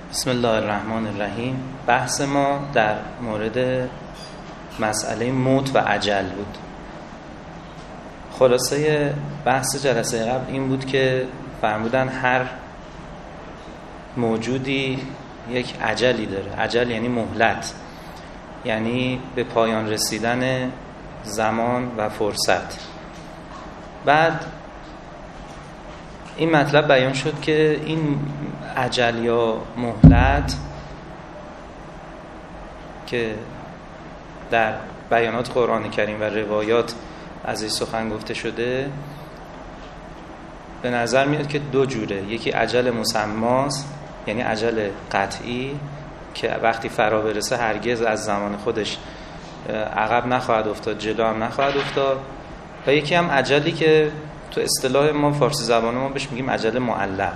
بسم الله الرحمن الرحیم. بحث ما در مورد مسئله موت و اجل بود. خلاصه بحث جلسه قبل این بود که فرمودن هر موجودی یک اجلی داره. اجل یعنی مهلت، یعنی به پایان رسیدن زمان و فرصت. بعد این مطلب بیان شد که این اجل یا مهلت که در بیانات قرآن کریم و روایات از این سخن گفته شده، به نظر میاد که دو جوره. یکی اجل مسماست، یعنی اجل قطعی که وقتی فرا برسه هرگز از زمان خودش عقب نخواهد افتاد، جلو هم نخواهد افتاد. و یکی هم اجلی که تو اصطلاح ما فارسی زبان ما بهش میگیم اجل معلق،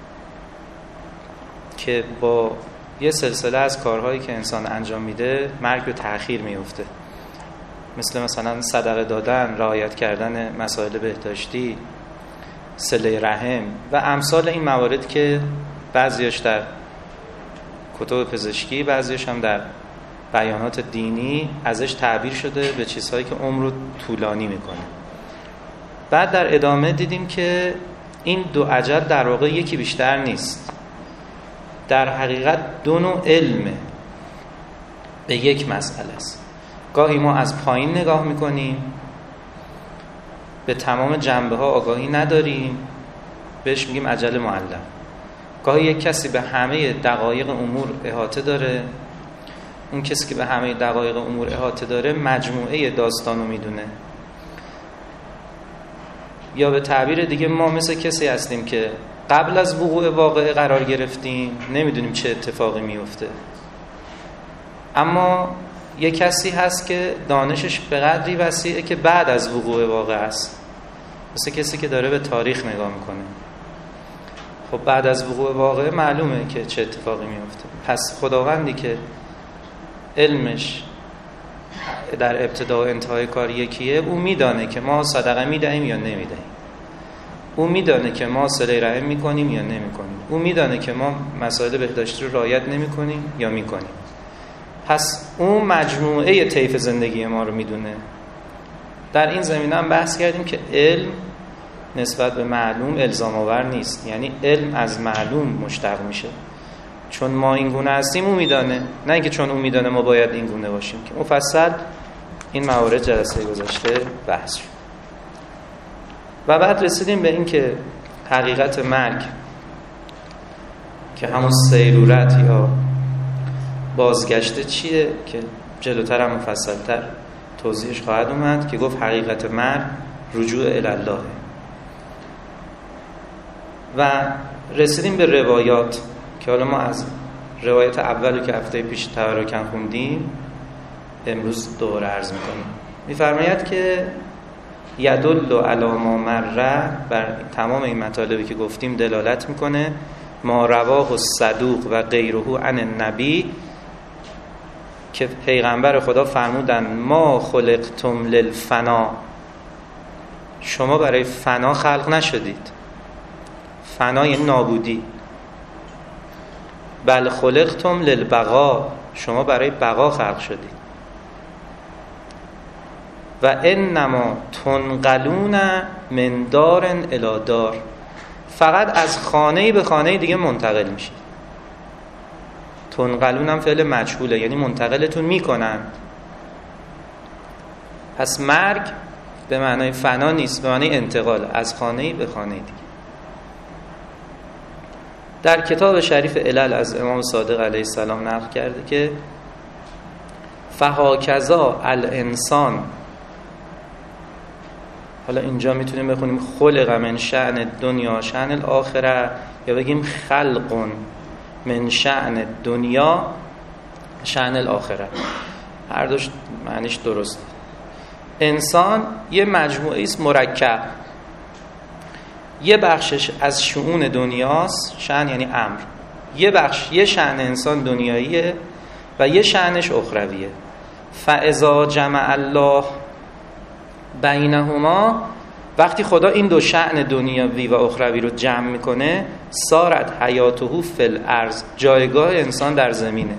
که با یه سلسله از کارهایی که انسان انجام میده مرگ به تأخیر میفته، مثلا صدقه دادن، رعایت کردن مسائل بهداشتی، صله رحم و امثال این موارد که بعضیاش در کتب پزشکی، بعضیاش هم در بیانات دینی ازش تعبیر شده به چیزهایی که عمر رو طولانی میکنه. بعد در ادامه دیدیم که این دو اجل در واقع یکی بیشتر نیست، در حقیقت دو نوع علمه به یک مسئله است. گاهی ما از پایین نگاه میکنیم، به تمام جنبه ها آگاهی نداریم، بهش میگیم اجل معلق. گاهی یک کسی به همه دقایق امور احاطه داره، اون کسی که به همه دقایق امور احاطه داره مجموعه داستانو میدونه. یا به تعبیر دیگه ما مثل کسی هستیم که قبل از وقوع واقعه قرار گرفتیم، نمیدونیم چه اتفاقی میفته، اما یه کسی هست که دانشش به قدری وسیعه که بعد از وقوع واقعه است، مثل کسی که داره به تاریخ نگاه میکنه. خب بعد از وقوع واقعه معلومه که چه اتفاقی میفته. پس خداوندی که علمش در ابتدا و انتهای کار یکیه، او میدانه که ما صدقه میدهیم یا نمیدهیم، او میدانه که ما صله رحم میکنیم یا نمیکنیم، او میدانه که ما مسائل بهداشتی رو رعایت نمیکنیم یا میکنیم. پس اون مجموعه طیف زندگی ما رو میدونه. در این زمینه هم بحث کردیم که علم نسبت به معلوم الزام آور نیست، یعنی علم از معلوم مشتق میشه. چون ما این گونه هستیم او میدانه، نه اینکه چون او میدانه ما باید این گونه باشیم. که مفصل این موارد جلسه گذشته بحث شد. و بعد رسیدیم به این که حقیقت مرگ که همون سیرورت یا بازگشته چیه، که جلوتر هم مفصلتر توضیحش خواهد اومد، که گفت حقیقت مرگ رجوع الالله. و رسیدیم به روایات که حالا ما از روایت اولو که هفته پیش تبرکن خوندیم امروز دوباره عرض میکنیم. میفرماید که یدل علی ما مر، بر تمام این مطالبی که گفتیم دلالت میکنه، ما رواه الصدوق و غیره عن النبی، که پیغمبر خدا فرمودن ما خلقتم للفنا، شما برای فنا خلق نشدید. فنا یعنی نابودی. بل خلقتم للبقا، شما برای بقا خلق شدید. و انما تنقلون من دار الی دار، فقط از خانه‌ای به خانه دیگه منتقل میشید. تنقلون هم فعل مجهوله، یعنی منتقلتون میکنن. پس مرگ به معنای فنا نیست، به معنای انتقال از خانه‌ای به خانه دیگه. در کتاب شریف علل از امام صادق علیه السلام نقل کرده که فهاکذا الانسان، حالا اینجا میتونیم بخونیم خلق من شأن دنیا شأن الاخره، یا بگیم خلق من شأن دنیا شأن الاخره، هر دوش معنیش درست. انسان یه مجموعه است مرکب، یه بخشش از شؤون دنیاست، شأن یعنی امر، یه بخش، یه شأن انسان دنیاییه و یه شأنش اخرویه. فاذا جمع الله بینهما، وقتی خدا این دو شأن دنیوی و اخروی رو جمع میکنه، سارت حیاته فی الارض، جایگاه انسان در زمینه.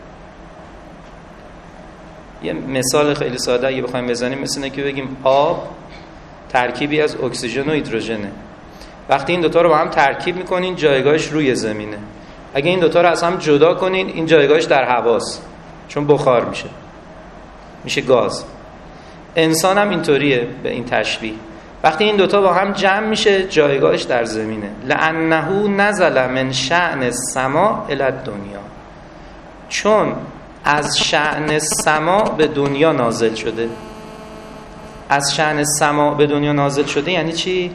یه مثال خیلی ساده اگه بخوایم بزنیم مثل اینه که بگیم آب ترکیبی از اکسیژن و هیدروژنه. وقتی این دوتا رو با هم ترکیب میکنین جایگاهش روی زمینه. اگه این دوتا رو از هم جدا کنین این جایگاهش در هواست، چون بخار میشه گاز. انسان هم اینطوریه به این تشبیه. وقتی این دوتا با هم جمع میشه جایگاهش در زمینه. لأنه نزل من شأن السماء الی الدنیا، چون از شأن سما به دنیا نازل شده. از شأن سما به دنیا نازل شده یعنی چی؟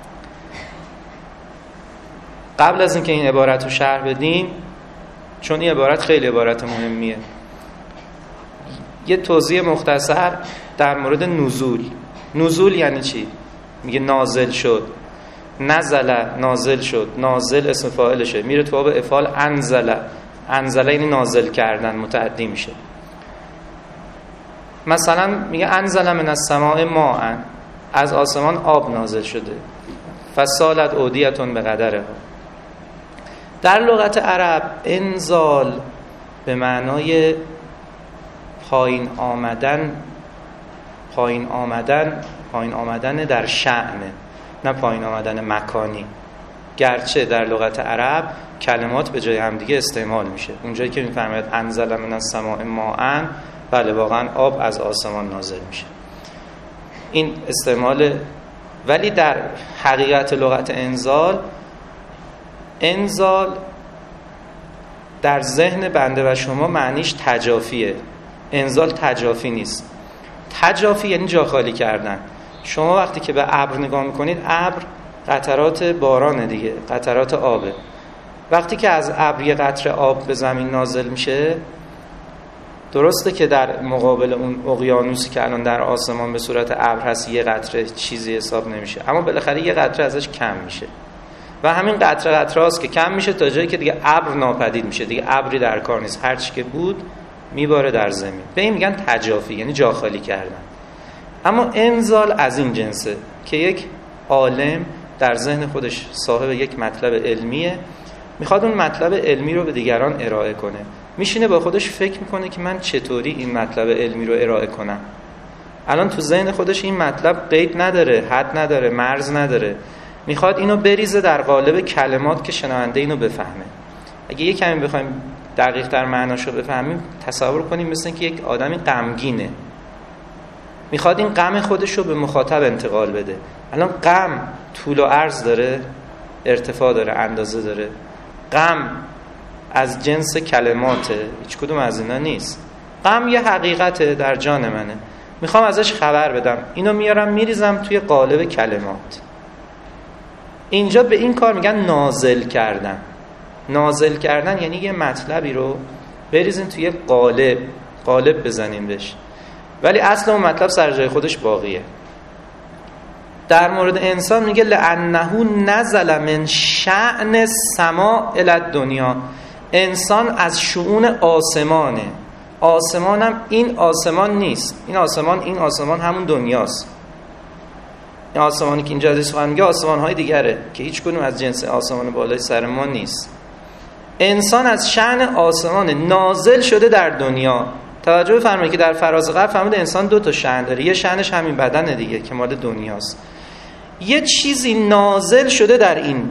قبل از اینکه این عبارت رو شرح بدیم، چون این عبارت خیلی عبارت مهمیه، یه توضیح مختصر در مورد نزول. نزول یعنی چی؟ میگه نازل شد. نزل نازل شد، نازل اسم فاعلشه، میره تو باب افعال. انزل یعنی نازل کردن، متعدی میشه. مثلا میگه انزل من السماء ماء، از آسمان آب نازل شده. فسالت اودیتون به قدرها. در لغت عرب انزال به معنای پایین آمدن در شأنه، نه پایین آمدن مکانی. گرچه در لغت عرب کلمات به جای هم دیگه استعمال میشه. اونجایی که میفهمید انزل من السماء ماء، بله واقعا آب از آسمان نازل میشه، این استعمال. ولی در حقیقت لغت انزال در ذهن بنده و شما معنیش تجافیه. انزال تجافی نیست. تجافی یعنی جا خالی کردن. شما وقتی که به ابر نگاه میکنید، ابر قطرات بارانه دیگه، قطرات آبه. وقتی که از ابر یه قطره آب به زمین نازل میشه، درسته که در مقابل اون اقیانوسی که الان در آسمان به صورت ابر هست یه قطره چیزی حساب نمیشه، اما بالاخره یه قطره ازش کم میشه و همین قطره هاست که کم میشه تا جایی که دیگه ابر ناپدید میشه، دیگه ابری در کار نیست، هر چی که بود میباره در زمین. به این میگن تجافی، یعنی جا خالی کردن. اما انزال از این جنسه که یک عالم در ذهن خودش صاحب یک مطلب علمیه، میخواد اون مطلب علمی رو به دیگران ارائه کنه. میشینه با خودش فکر میکنه که من چطوری این مطلب علمی رو ارائه کنم. الان تو ذهن خودش این مطلب قید نداره، حد نداره، مرز نداره. میخواد اینو بریزه در قالب کلمات که شنونده اینو بفهمه. اگه یک کمی بخوایم دقیق تر معناشو بفهمیم، تصور کنیم مثل که یک آدمی غمگینه، میخواد این غم خودش رو به مخاطب انتقال بده. الان غم طول و عرض داره، ارتفاع داره، اندازه داره. غم از جنس کلماته، هیچ کدوم از اینا نیست. غم یه حقیقته در جان منه، میخوام ازش خبر بدم، اینو میارم میریزم توی قالب کلمات. اینجا به این کار میگن نازل کردن. نازل کردن یعنی یه مطلبی رو بریزین توی قالب بزنین بهش، ولی اصل اون مطلب سر جای خودش باقیه. در مورد انسان میگه لأنه نزل من شأن السماء الی الدنیا، انسان از شؤون آسمانه. آسمانم این آسمان نیست، این آسمان همون دنیاست. این آسمانی که اینجا ازش میگه آسمان‌های دیگره که هیچ کدوم از جنس آسمان بالای سر ما نیست. انسان از شأن آسمان نازل شده در دنیا. توجه فرمایید که در فراز قبل فهمید انسان دو تا شأن داره. یه شأنش همین بدنه دیگه که مال دنیاست. یه چیزی نازل شده در این،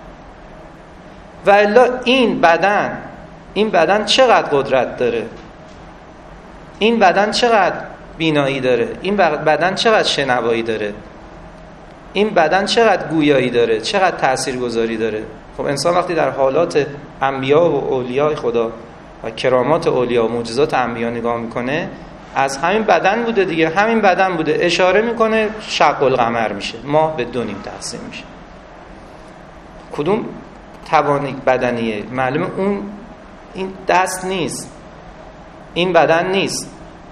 و الا این بدن چقدر قدرت داره، این بدن چقدر بینایی داره، این بدن چقدر شنوایی داره، این بدن چقدر گویایی داره، چقدر تاثیرگذاری داره. خب انسان وقتی در حالات انبیا و اولیاء خدا و کرامات اولیاء و معجزات انبیا نگاه میکنه، از همین بدن بوده دیگه، همین بدن بوده. اشاره میکنه شق القمر میشه، ماه به دو نیم تقسیم میشه. کدوم توان بدنیه؟ معلومه اون این دست نیست، این بدن نیست.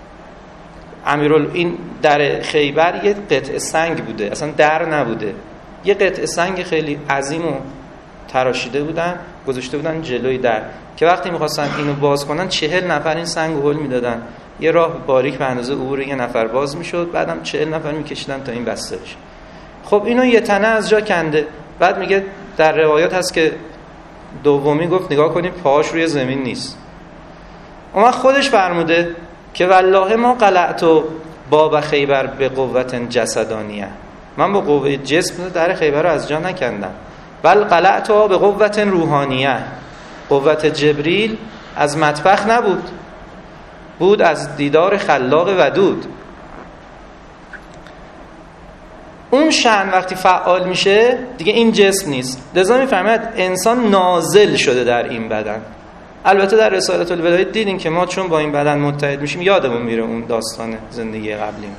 این در خیبر یه قطعه سنگ بوده، اصلا در نبوده، یه قطعه سنگ خیلی عظیم و تراشیده بودن گذاشته بودن جلوی در که وقتی میخواستن اینو باز کنن 40 نفر این سنگ رو هل میدادن، یه راه باریک به اندازه عبور یه نفر باز میشد، بعدم 40 نفر میکشیدن تا این بسته بشه. خب اینو یه تنه از جا کنده. بعد میگه در روایات هست که دومی گفت نگاه کنید پاهاش روی زمین نیست. اما خودش فرموده که والله ما قلعت باب خیبر به قوت جسدانیه، من با قوه جسم در خیبر رو از جا نکندم، بل قلعت به قوت روحانیه، قوت جبریل از مطبخ نبود، بود از دیدار خلاق ودود. اون شأن وقتی فعال میشه دیگه این جسم نیست. لذا میفهمید انسان نازل شده در این بدن. البته در رسالت الولایت دیدین که ما چون با این بدن متحد میشیم یادمون میره اون داستان زندگی قبلیمون.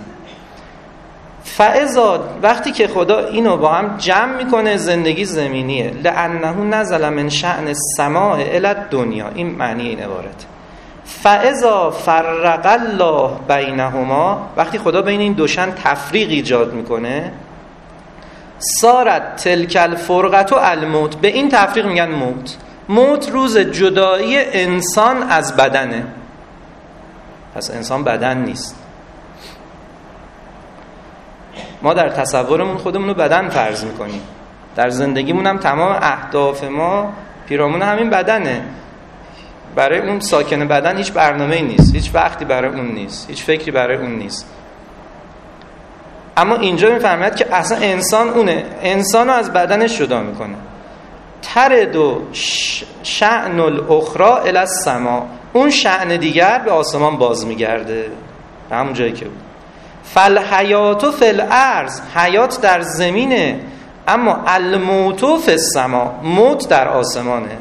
فاذا وقتی که خدا اینو با هم جمع میکنه زندگی زمینیه، لانه نزل من شأن السماء الی الدنیا، این معنی این عبارت. فاذا فرق الله بینهما، وقتی خدا بین این دوشن تفریق ایجاد میکنه، صارت تلک الفرقة الموت، به این تفریق میگن موت. موت روز جدایی انسان از بدنه. پس انسان بدن نیست. ما در تصورمون خودمون رو بدن فرض میکنیم، در زندگیمون هم تمام اهداف ما پیرامون همین بدنه. برای اون ساکن بدن هیچ برنامه‌ای نیست، هیچ وقتی برای اون نیست، هیچ فکری برای اون نیست. اما اینجا میفهمید که اصلا انسان اونه، انسان رو از بدنش جدا میکنه. ترد و شأن الاخرى الی السماء، اون شأن دیگر به آسمان باز میگرده، به همون جایی که بود. فالحیات فی الارض، حیات در زمینه، اما الموت فی السماء، موت در آسمانه.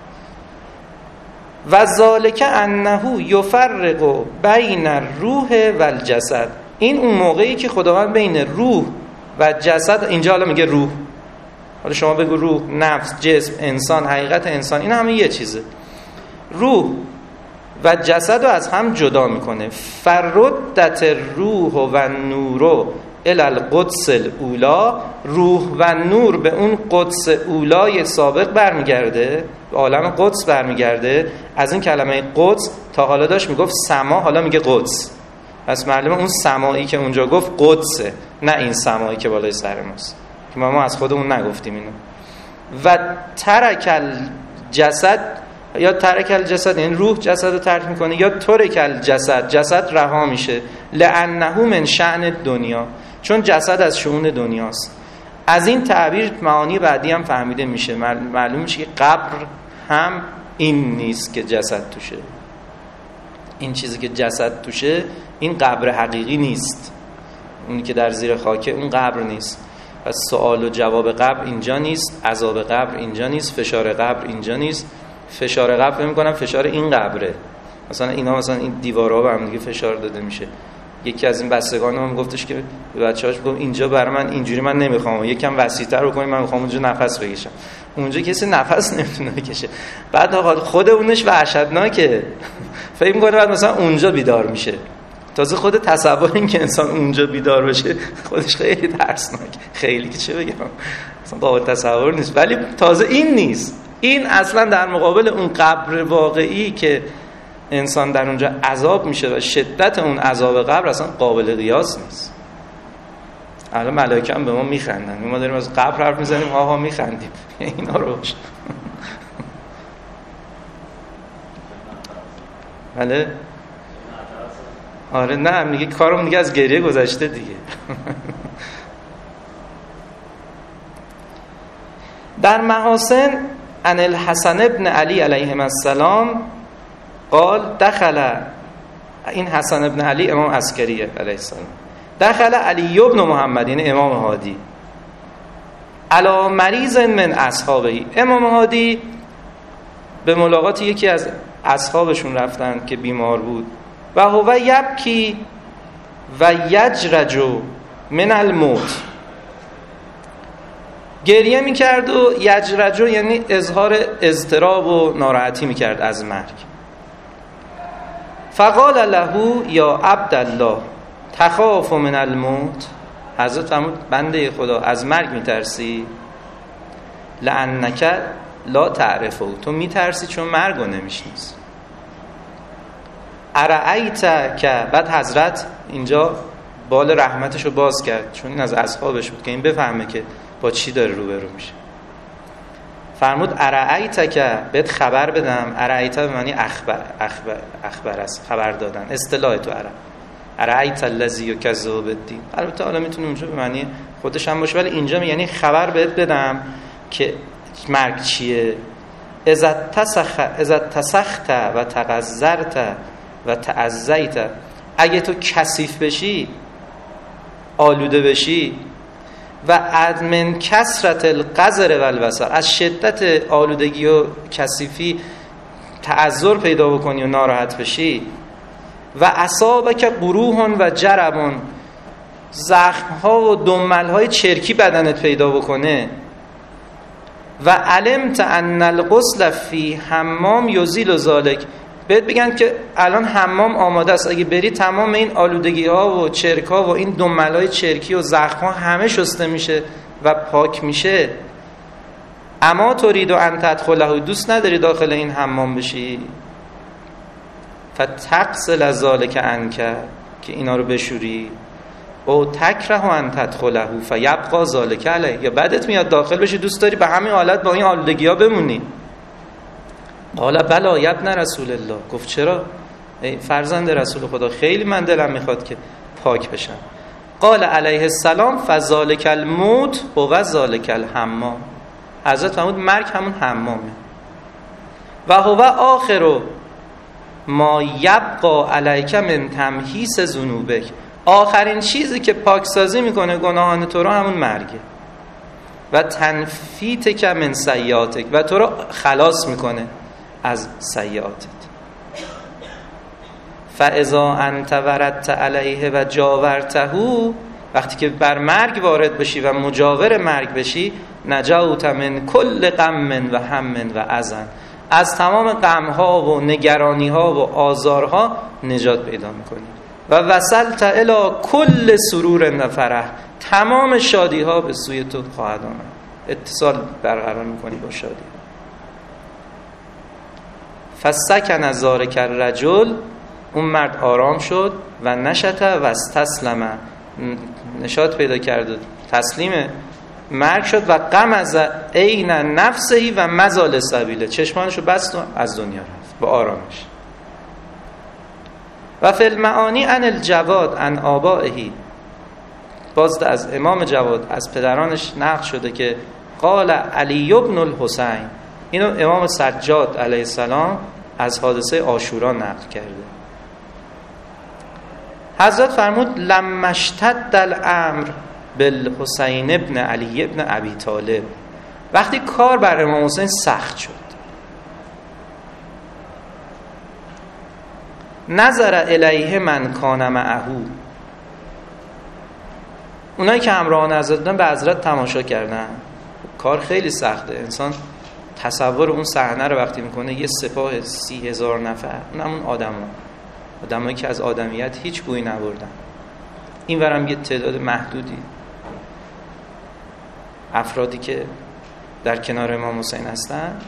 و ذالک انه یفرق بین الروح و الجسد، این اون موقعی که خداوند بین روح و جسد، اینجا حالا میگه روح، حالا شما بگو روح، نفس، جسم، انسان، حقیقت انسان، این همه یه چیزه. روح و جسد رو از هم جدا میکنه. فردت روح و نور الی القدس الاولی، روح و نور به اون قدس اولای سابق برمیگرده، به عالم قدس برمیگرده. از این کلمه قدس تا حالا داشت میگفت سما، حالا میگه قدس. پس معلومه اون سمایی که اونجا گفت قدسه، نه این سمایی که بالای سر ماست که ما از خودمون نگفتیم اینو. و ترک الجسد، یا ترک الجسد یعنی روح جسد رو ترک میکنه، یا ترک الجسد، جسد رها میشه. لانه من شأن دنیا، چون جسد از شؤون دنیاست. از این تعبیر معانی بعدی هم فهمیده میشه، معلوم میشه که قبر هم این نیست که جسد توشه. این چیزی که جسد توشه این قبر حقیقی نیست، اونی که در زیر خاکه اون قبر نیست. پس سوال و جواب قبر اینجا نیست، عذاب قبر اینجا نیست، فشار قبر اینجا نیست. فشار قبر فهم می‌کنم فشار این قبره، مثلا اینا، مثلا این دیوارا به هم دیگه فشار داده میشه. یکی از این بستگان هم گفتش که به بچه‌هاش گفت اینجا برای من اینجوری من نمیخوام، یکم وسیع‌تر بکنید، من میخوام اونجا نفس بکشم. اونجا کسی نفس نمیتونه بکشه. بعد خود اونش وحشتناکه، فکر می‌کنه بعد مثلا اونجا بیدار میشه. تازه خود تصور این که انسان اونجا بیدار بشه خودش خیلی ترسناک، خیلی که چه بگم اصلا قابل تصور نیست. ولی تازه این نیست، این اصلا در مقابل اون قبر واقعی که انسان در اونجا عذاب میشه و شدت اون عذاب قبر اصلا قابل قیاس نیست. الان ملائکه هم به ما میخندن، ما داریم از قبر حرف میزنیم، ها میخندیم اینا رو. بله آره، نه میگه کارم دیگه از گریه گذشته دیگه. در محاسن ان الحسن ابن علی علیه السلام قال دخل، این حسن ابن علی امام عسکریه علیه السلام، دخل علی ابن محمد یعنی امام هادی علی مریض من اصحابه، امام هادی به ملاقات یکی از اصحابشون رفتن که بیمار بود. و هو یبکی و یجرج من الموت، گریه میکرد و یجرج یعنی اظهار اضطراب و ناراحتی میکرد از مرگ. فقال له یا عبدالله تخاف من الموت، حضرت فرمود بنده خدا از مرگ میترسی؟ لانک لا تعرفه، تو میترسی چون مرگ رو نمیشناسی. ارأیت که، بعد حضرت اینجا بال رحمتشو باز کرد چون این از اصحابش بود که این بفهمه که با چی داره روبرو میشه. فرمود ارعیتک، بهت خبر بدم. ارعیت به معنی اخبر است، خبر دادن، اصطلاح تو ارعیت الذی یکذب بالدین. البته حالا میتونه اونجا به معنی خودش هم باشه، ولی اینجا یعنی خبر بهت بدم که مرگ چیه. اذا تسخت و تغذرت و تعزیت، اگه تو کثیف بشی، آلوده بشی، و من کثرت القذر و البصر، از شدت آلودگی و کثیفی تعذر پیدا بکنی و ناراحت بشی، و اصابک قروح و جرب، زخم‌ها و دمل‌های چرکی بدنت پیدا بکنه، و علمت ان الغسل فی حمام یزیل ذلک، بهت بگن که الان حمام آماده است، اگه بری تمام این آلودگی ها و چرک ها و این دملای چرکی و زخم ها همه شسته میشه و پاک میشه. اما ترید ان تدخله، دوست نداری داخل این حمام بشی؟ فتغسل ذلک عنک، که اینا رو بشوری. او تکره ان تدخله فیبقى ذلک علیه، یا بعدت میاد داخل بشی، دوست داری به همین حالت با این آلودگی ها بمونی. قال بلا یا ابن رسول الله، گفت چرا؟ ای فرزند رسول خدا، خیلی من دلم میخواد که پاک بشم. قال علیه السلام فذلک الموت و ذلک الحمام، حضرت فرمود مرگ همون حمامه. و هو آخر ما یبقى علیک من تمحیص ذنوبک، آخرین چیزی که پاکسازی میکنه گناهان تو رو همون مرگه. و تنفیتک من سیئاتک، و تو رو خلاص میکنه از سیئاتت. فاذا انت وردت علیه و جاورته، وقتی که بر مرگ وارد بشی و مجاور مرگ بشی، نجوت من کل غم و هم و اذن، از تمام غم‌ها و نگرانی‌ها و آزارها نجات پیدا می‌کنی. و وصلت الی کل سرور و فرح، تمام شادی‌ها به سوی تو خواهد آمد، اتصال برقرار می‌کنی با شادی. فسکن ذلک الرجل، اون مرد آرام شد، و نشط و استسلم، نشاط پیدا کرد، تسلیم مرگ شد، و غمز عین نفسه و مزال سبیله، چشمانشو بست و از دنیا رفت با آرامش. و فی المعانی عن الجواد عن آبائه، باز از امام جواد از پدرانش نقل شده که قال علی بن الحسین، اینو امام سجاد علیه السلام از حادثه عاشورا نقل کرده. حضرت فرمود لما اشتد الامر بالحسین ابن علی ابن ابی طالب، وقتی کار بر امام حسین سخت شد، نظر الیه من کان معه، اونایی که همراه حضرت بودن به حضرت تماشا کردن. کار خیلی سخته، انسان تصور اون صحنه رو وقتی میکنه، یه سپاه 30,000 نفر، اون آدمایی که از آدمیت هیچ بویی نبردن، این ورم یه تعداد محدودی افرادی که در کنار امام حسین هستن.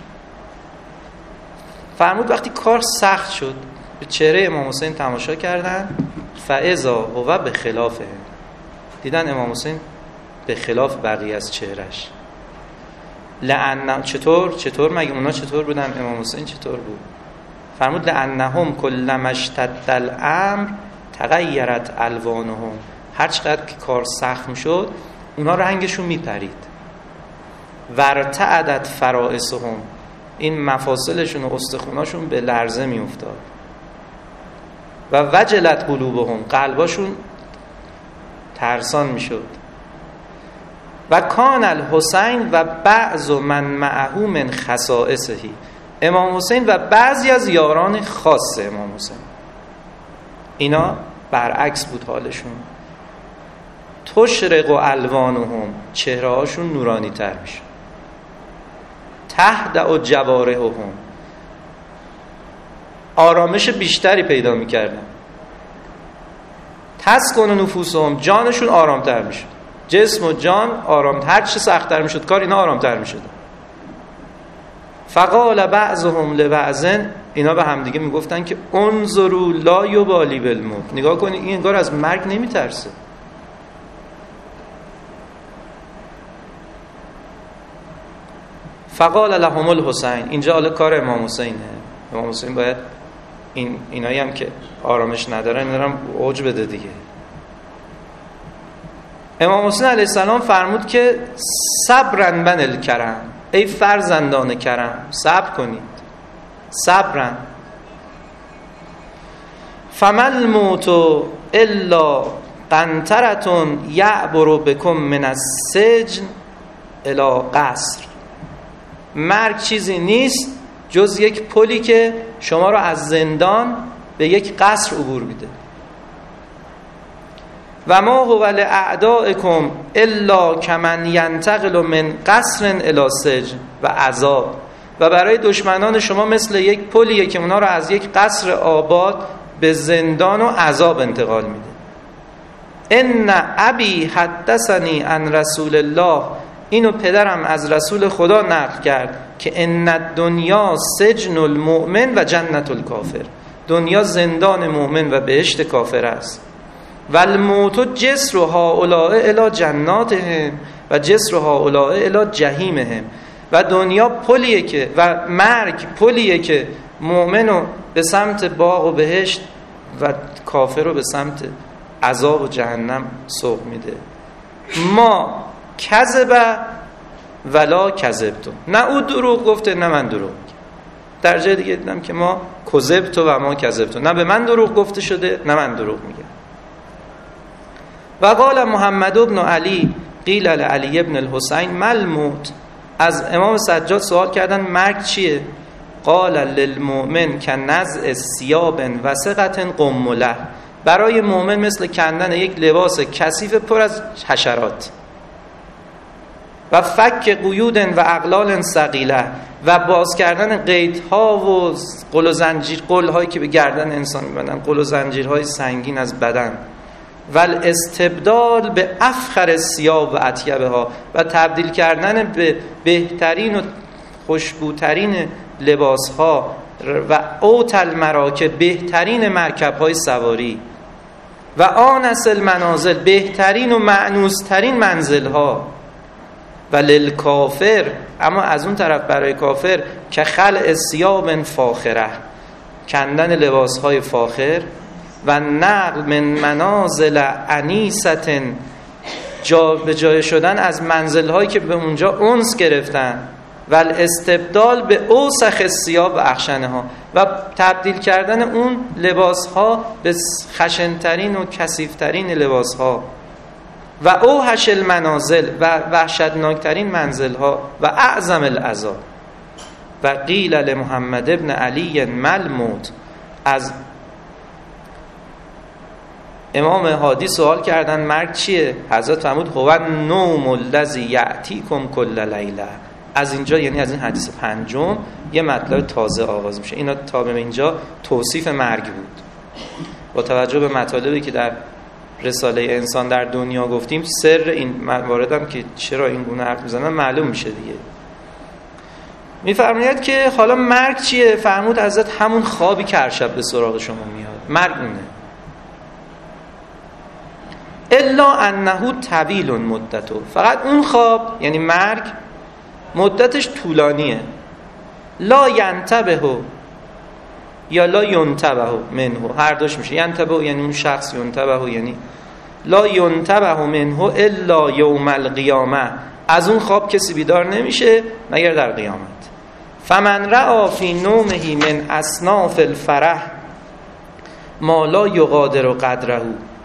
فرمود وقتی کار سخت شد، به چهره امام حسین تماشا کردن، فاذا هو به خلافه، دیدن امام حسین به خلاف بقیه از چهرش. لعن، چطور مگه اونا چطور بودن، امام حسین چطور بود؟ فرمود لعنهم کلما اشتد الامر تغیرت الوانهم، هر چقدر که کار سخت میشد اونا رنگشون میپرید. ورتعدت فرائسهم، این مفاصلشون و استخوناشون به لرزه میافتاد. و وجلت قلوبهم، قلباشون ترسان میشد. و کان الحسین و بعض من معه من خصائصه، امام حسین و بعضی از یاران خاص امام حسین، اینا برعکس بود حالشون. تشرق الوانهم، چهره هاشون نورانی تر میشه. تهدأ جوارحهم، آرامش بیشتری پیدا میکردن. تسکن نفوسهم، جانشون آرامتر میشد، جسم و جان آرام، هر چه سخت‌تر میشد کار، اینا آرامتر میشد. فقال بعضهم لبعض، اینا به هم دیگه میگفتن که انظروا لا یبالی بالموت، نگاه کنید این انگار از مرگ نمیترسه. فقال لهم الحسین. اینجا حالا کار امام حسینه. امام حسین باید اینایی هم که آرامش ندارن اینا هم اوج بده دیگه. امام حسین علیه السلام فرمود که صبرا بنی الکرم، ای فرزندان کرم صبر کنید، صبرا. فمل الموت الا قنطرة یعبر بکم من السجن الی قصر. مرگ چیزی نیست جز یک پلی که شما را از زندان به یک قصر عبور میده. و ما هو لاعدائکم الا کمن ینتقل من قصر الی سجن و عذاب. و برای دشمنان شما مثل یک پلیه که اونا را از یک قصر آباد به زندان و عذاب انتقال میده. ان ابی حدثنی عن رسول الله، اینو پدرم از رسول خدا نقل کرد که ان الدنیا سجن المؤمن و جنت الکافر، دنیا زندان مؤمن و بهشت کافر است. و الموت جسر هؤلاء الی جناتهم و جسر هؤلاء الی جهیمهم. و دنیا پلیه که و مرگ پلیه که مؤمنو به سمت باغ و بهشت و کافر رو به سمت عذاب و جهنم سوق میده. ما کذب ولا کذبتم، نه او دروغ گفته نه من دروغ میگم. در جای دیگه دیدم که ما کذبت و ما کذبت، نه به من دروغ گفته شده نه من دروغ میگم. و قال محمد بن علی قیل لعلی بن الحسین مل موت. از امام سجاد سوال کردن مرگ چیه؟ قال للمؤمن کنزع ثیاب وثقة قمله، برای مؤمن مثل کندن یک لباس کثیف پر از حشرات. و فک قیود و اغلال ثقیله، و باز کردن قیدها و قل و زنجیر، قل‌هایی که به گردن انسان می‌بندن، قل و زنجیرهای سنگین از بدن. و الاستبدال به افخر الثیاب و اطیبها، و تبدیل کردن به بهترین و خوشبوترین لباسها. و اوت المراکب، بهترین مرکب‌های سواری. و آنس المنازل، بهترین و مأنوسترین منزل‌ها. و للکافر، اما از اون طرف برای کافر که خلع ثیاب فاخره، کندن لباس‌های فاخر. و نقل من منازل انیست، جا به جای شدن از منزل‌هایی که به اونجا انس گرفتن. و الاستبدال به اوسخ الثیاب و اخشنها، و تبدیل کردن اون لباس‌ها به خشن‌ترین و کثیف‌ترین لباس‌ها. و اوحش المنازل، و وحشتناکترین منزل‌ها. و اعظم العذاب. و قیل لمحمد ابن علی مل موت. از امام هادی سوال کردن مرگ چیه؟ حضرت فرمود هو النوم الذی یأتیکم کل لیله. از اینجا یعنی از این حدیث پنجم یه مطلب تازه آغاز میشه. اینا تا به اینجا توصیف مرگ بود. با توجه به مطالبی که در رساله انسان در دنیا گفتیم، سر این مواردم که چرا این گونه حرف میزنن معلوم میشه دیگه. میفرماید که حالا مرگ چیه؟ فرمود حضرت همون خوابی که هر شب به سراغ شما میاد، مرگ اونه. الا انه طویل مدته، فقط اون خواب یعنی مرگ مدتش طولانیه. لا ینتبه یا لا ینتبه منه، هر دوش میشه. ینتبه یعنی اون شخص، ینتبه یعنی لا ینتبه منه الا یوم القیامه، از اون خواب کسی بیدار نمیشه مگر در قیامت. فمن رأى فی نومه من اصناف الفرح ما لا یقادر قدره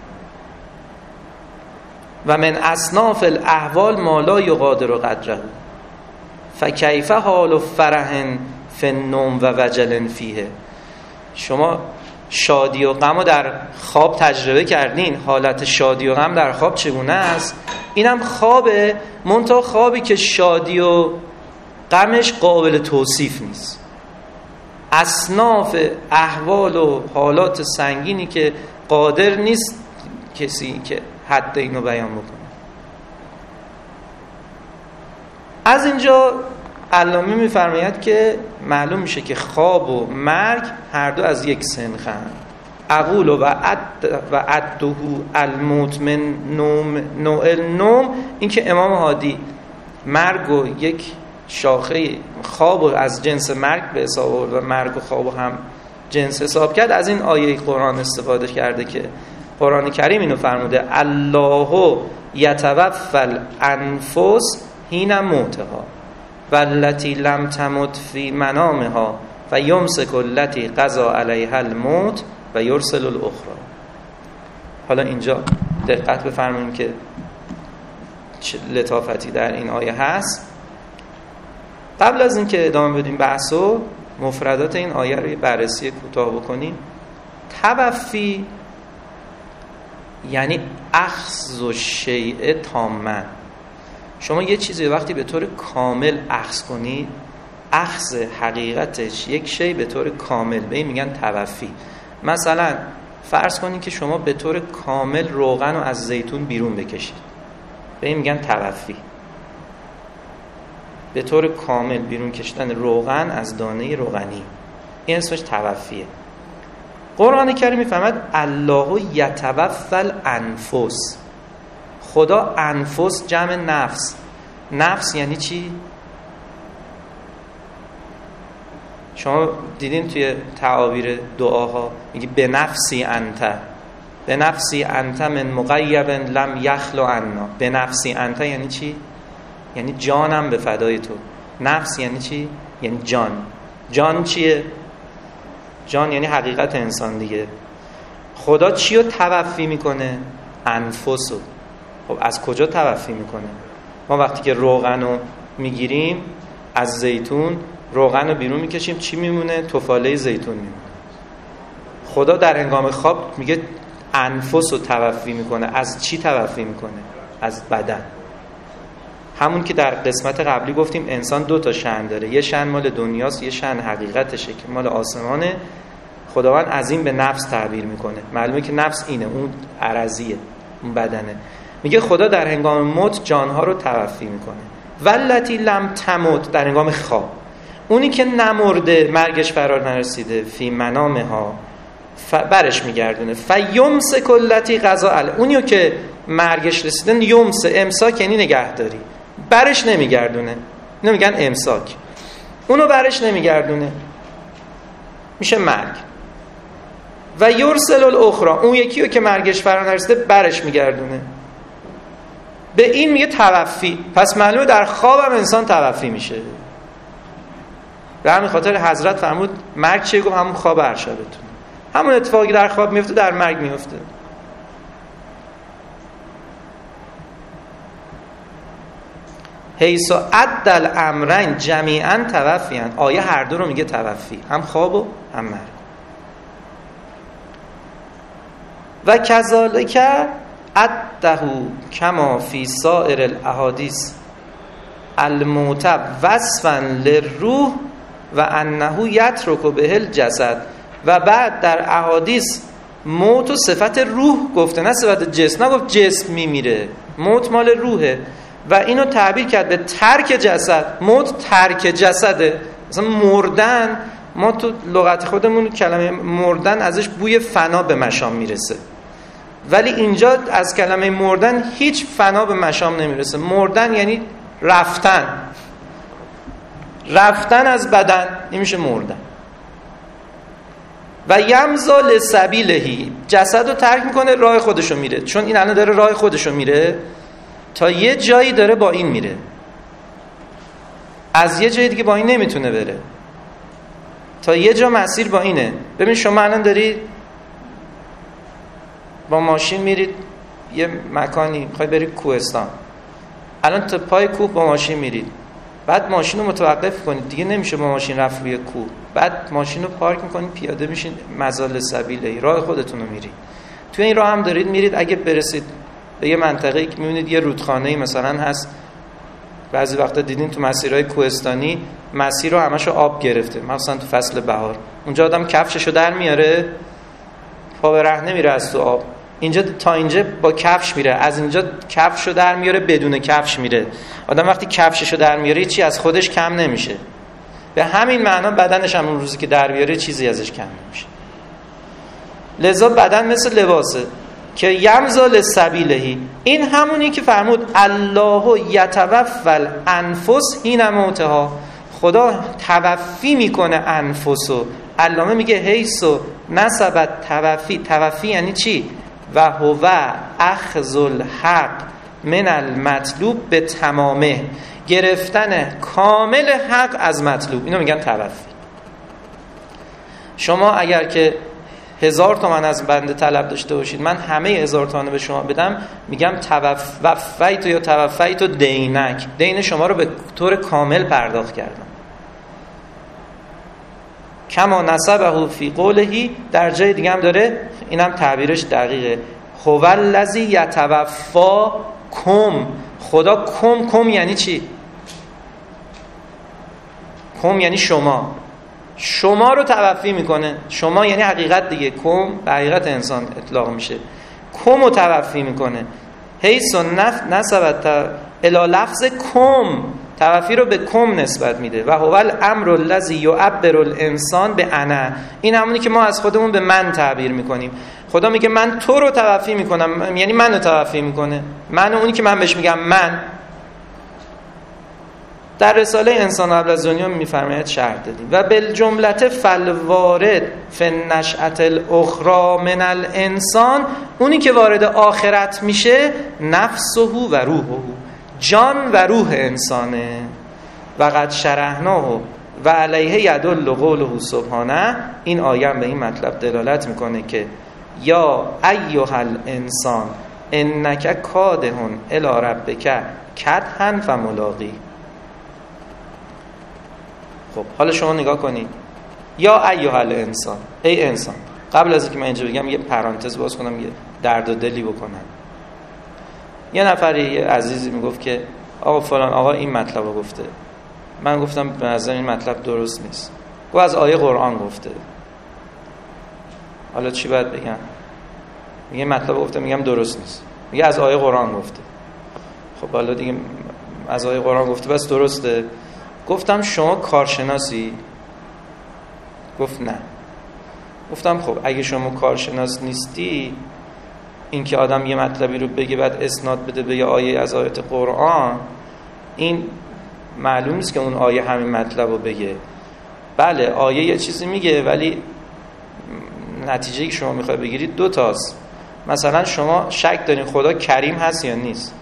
و من اصناف الاحوال ما لا یقادر قدره فکیف حال فرح فی النوم و وجل فیه. شما شادی و غم رو در خواب تجربه کردین، حالت شادی و غم در خواب چگونه است؟ اینم خوابه، منتها خوابی که شادی و غمش قابل توصیف نیست. اصناف احوال و حالات سنگینی که قادر نیست کسی که حد اینو بیان بکنه. از اینجا علامه میفرماید که معلوم میشه که خواب و مرگ هر دو از یک سنخند. اقول و عده الموت من نوم نوع النوم، این که امام هادی مرگ و یک شاخه خواب از جنس مرگ به حساب آورد و مرگ و خواب هم جنس حساب کرد، از این آیه قرآن استفاده کرده که قرآن کریم اینو فرموده الله یتوفی الانفس حین موتها والتی لم تمت فی منامها فیمسک التی قضی علیها الموت و یرسل الاخری. حالا اینجا دقت بفرمایید که چه لطافتی در این آیه هست. قبل از اینکه ادامه بدیم بحثو، مفردات این آیه رو بررسی کوتاه بکنیم. توفی یعنی اخذ الشیء تاما. شما یه چیزی وقتی به طور کامل اخذ کنی، اخذ حقیقتش یک شی به طور کامل، به این میگن توفی. مثلا فرض کنید که شما به طور کامل روغن رو از زیتون بیرون بکشید، به این میگن توفی. به طور کامل بیرون کشیدن روغن از دانه روغنی، این اسمش توفیه. قرآن کریم میفهمد الله یتوفی الانفس. خدا انفس جمع نفس. نفس یعنی چی؟ شما دیدین توی تعابیر دعاها میگی به نفسی انت، به نفسی انت من مغیب لم یخلو عنا. به نفسی انت یعنی چی؟ یعنی جانم به فدای تو. نفس یعنی چی؟ یعنی جان. جان چیه؟ جان یعنی حقیقت انسان دیگه. خدا چی رو توفی میکنه؟ انفسو. خب از کجا توفی میکنه؟ ما وقتی که روغن رو میگیریم از زیتون، روغن رو بیرون میکشیم، چی میمونه؟ تفاله زیتون میمونه. خدا در هنگام خواب میگه انفس رو توفی میکنه. از چی توفی میکنه؟ از بدن. همون که در قسمت قبلی گفتیم انسان 2 تا شأن داره، یه شأن مال دنیاست، یه شأن حقیقتشه که مال آسمانه. خداوند از این به نفس تعبیر میکنه. معلومه که نفس اینه، اون عرضیه، اون بدنه. میگه خدا در هنگام موت جانها رو توفی میکنه. والتی لم تمت، در هنگام خواب. اونی که نمرده، مرگش فرار نرسیده، فی منامها، برش میگردونه. فیمسک التی قضی علیها. اونیو که مرگش رسیدن، یمس، امساک یعنی نگهداری، برش نمیگردونه. نمیگن امساک، اونو برش نمیگردونه، میشه مرگ. و یرسل الاخری، اون یکیو که مرگش فرا نرسیده برش میگردونه. به این میگه توفی. پس معلومه در خوابم انسان توفی میشه. به همین خاطر حضرت فرمود مرگ چیه؟ گفت همون خواب ارشدتون. همون اتفاقی در خواب میفته در مرگ میفته. حیث عد الامرین جمیعا توفیان. آیه هر دو رو میگه توفی، هم خواب و هم مرگ. و کذالک عده کما فی سائر الاحادیث الموت وصفا للروح و انه یترک به الجسد. و بعد در احادیث موت و صفت روح گفته، نه صفت جسم. نگفت جسم میمیره، موت مال روحه. و اینو تعبیر کرد به ترک جسد. موت ترک جسده. مثلا مردن، ما تو لغت خودمون کلمه مردن ازش بوی فنا به مشام میرسه، ولی اینجا از کلمه مردن هیچ فنا به مشام نمیرسه. مردن یعنی رفتن، رفتن از بدن، این میشه مردن. و یمضی لسبیلهی، جسد رو ترک میکنه، راه خودشو میره. چون این الان داره راه خودشو میره، تا یه جایی داره با این میره، از یه جایی دیگه با این نمیتونه بره، تا یه جا مسیر با اینه. ببین شما الان دارید با ماشین میرید یه مکانی، میخوای برید کوهستان، الان تا پای کوه با ماشین میرید، بعد ماشین رو متوقف کنید، دیگه نمیشه با ماشین رفت روی کوه، بعد ماشین رو پارک میکنید، پیاده میشین، مزال سبیله، راه خودتون رو میرید. توی این راه هم دارید میرید، اگه برسید به یه منطقه‌ای که میبینید یه رودخانه‌ای مثلا هست، بعضی وقتا دیدین تو مسیرهای کوهستانی مسیر رو همشو آب گرفته، مثلا تو فصل بهار، اونجا آدم کفششو در میاره، پا به ره نمیره از تو آب. اینجا تا اینجا با کفش میره، از اینجا کفشو در میاره، بدون کفش میره. آدم وقتی کفششو در میاره چی از خودش کم نمیشه. به همین معنا بدنش هم اون روزی که در بیاره چیزی ازش کم نمیشه. لذا بدن مثل لباسه. که یمزل سبیلهی، این همونی که فرمود الله یتوفی الانفس حین موتها، خدا توفی میکنه انفسو. علامه میگه حیثو نسبت توفی یعنی چی؟ و هو اخذ الحق من المطلوب به تمامه، گرفتن کامل حق از مطلوب، اینو میگن توفی. شما اگر که 1000 تومان از بنده طلب داشته باشید، من همه 1000 تومان به شما بدم، میگم توفیت یا توفیت دینک، دین شما رو به طور کامل پرداخت کردم. کما نسبه فی قوله، در جای دیگه هم داره، اینم تعبیرش دقیقه، هو الذی یتوفاکم. خدا کم یعنی چی؟ کم یعنی شما رو توفی میکنه. شما یعنی حقیقت دیگه، کم به حقیقت انسان اطلاق میشه، کم رو توفی میکنه. حیث نسبت الی لفظ کم، توفی رو به کم نسبت میده. و هو الامر الذی یعبر الانسان به انا، این همونی که ما از خودمون به من تعبیر میکنیم. خدا میگه من تو رو توفی میکنم، یعنی منو توفی میکنه، منو، اونی که من بهش میگم من. در رساله انسان قبل از دنیا میفرماید شرح دادیم و بالجملة فالوارد فی النشأة الاخری من الانسان، اونی که وارد آخرت میشه نفسه و روحه، جان و روح انسانه. و قد شرحناه و علیه یدل قوله سبحانه، این آیه به این مطلب دلالت میکنه که یا ایها الانسان انک کادح الی ربک کدحا فملاقی. خب حالا شما نگاه کنید، یا ایها الانسان، ای انسان. قبل از اینکه من اینجا بگم یه پرانتز باز کنم، یه درد و دلی بکنم. یه نفری، یه عزیزی میگفت که آقا فلان آقا این مطلب رو گفته. من گفتم به نظر این مطلب درست نیست. گفت از آیه قرآن گفته. حالا چی باید بگم؟ میگه مطلب گفته، میگم درست نیست. میگه از آیه قرآن گفته. خب حالا دیگه از آیه قرآن گفته بس درسته. گفتم شما کارشناسی؟ گفت نه. گفتم خب اگه شما کارشناس نیستی، این که آدم یه مطلبی رو بگه بعد اسناد بده به یه آیه از آیات قرآن، این معلوم نیست که اون آیه همین مطلب رو بگه. بله آیه یه چیزی میگه، ولی نتیجه‌ای که شما میخوای بگیرید دو تاست. مثلا شما شک دارین خدا کریم هست یا نیست؟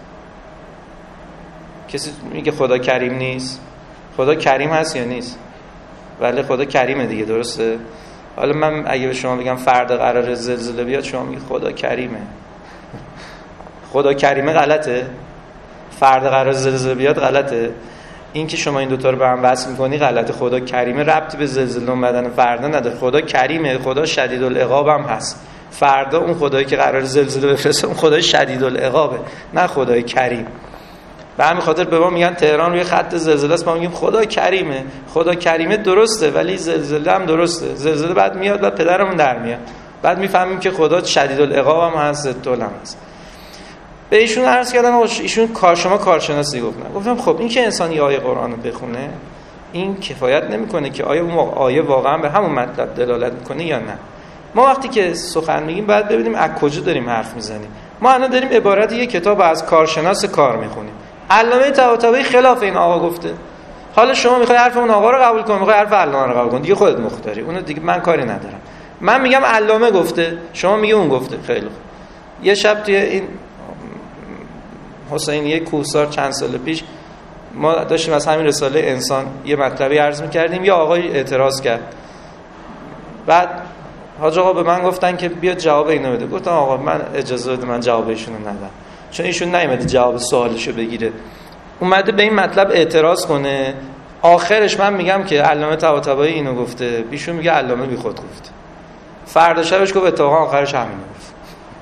کسی میگه خدا کریم نیست؟ خدا کریم هست یا نیست؟ بله خدا کریمه دیگه، درسته؟ حالا من اگه به شما بگم فردا قراره زلزله بیاد، شما میگه خدا کریمه. خدا کریمه غلطه؟ فردا قراره زلزله بیاد غلطه؟ این که شما این دوتا رو به هم وصل میکنی غلطه. خدا کریمه ربطی به زلزله اومدن فردا نداره. خدا کریمه، خدا شدید العقاب هم هست. فردا اون خدایی که قراره زلزله بفرسته اون خدای شدید العقابه، نه خدای کریم. به همین خاطر به ما میگن تهران روی خط زلزله است، ما میگیم خدا کریمه. خدا کریمه درسته، ولی زلزله هم درسته. زلزله بعد میاد، بعد پدرمون در میاد، بعد میفهمیم که خدا شدید العقاب هم هست، ضدالم هست. به ایشون عرض کردم ایشون شما کارشناسی گفتم خب این که انسان یه آیه قرآن رو بخونه این کفایت نمیکنه که آیا اون آیه واقعا به همون مطلب دلالت میکنه یا نه. ما وقتی که سخن میگیم باید ببینیم از کجا داریم حرف میزنیم. ما الان داریم عبارت یک کتاب از کارشناس کار میخونیم. علامه طباطبایی خلاف این آقا گفته. حالا شما میخوای حرف اون آقا رو قبول کنی، میخوای حرف علامه رو قبول کنی، دیگه خودت مختاری. اون دیگه من کاری ندارم. من میگم علامه گفته، شما میگی اون گفته. خیلی خوب. یه شب توی این حسینیه کوهسار چند سال پیش ما داشتیم از همین رساله انسان یه مطلبی عرض می‌کردیم، یه آقای اعتراض کرد. بعد حاج آقا به من گفتن که بیا جواب اینو بده. گفتم آقا من اجازه بده من جواب ایشونو ندم، چون ایشون نیومده جواب سوالشو بگیره، اومده به این مطلب اعتراض کنه. آخرش من میگم که علامه طباطبایی اینو گفته، ایشون میگه علامه بی خود گفته. فردا شبش گفت اتفاقا آخرش همینو گفت.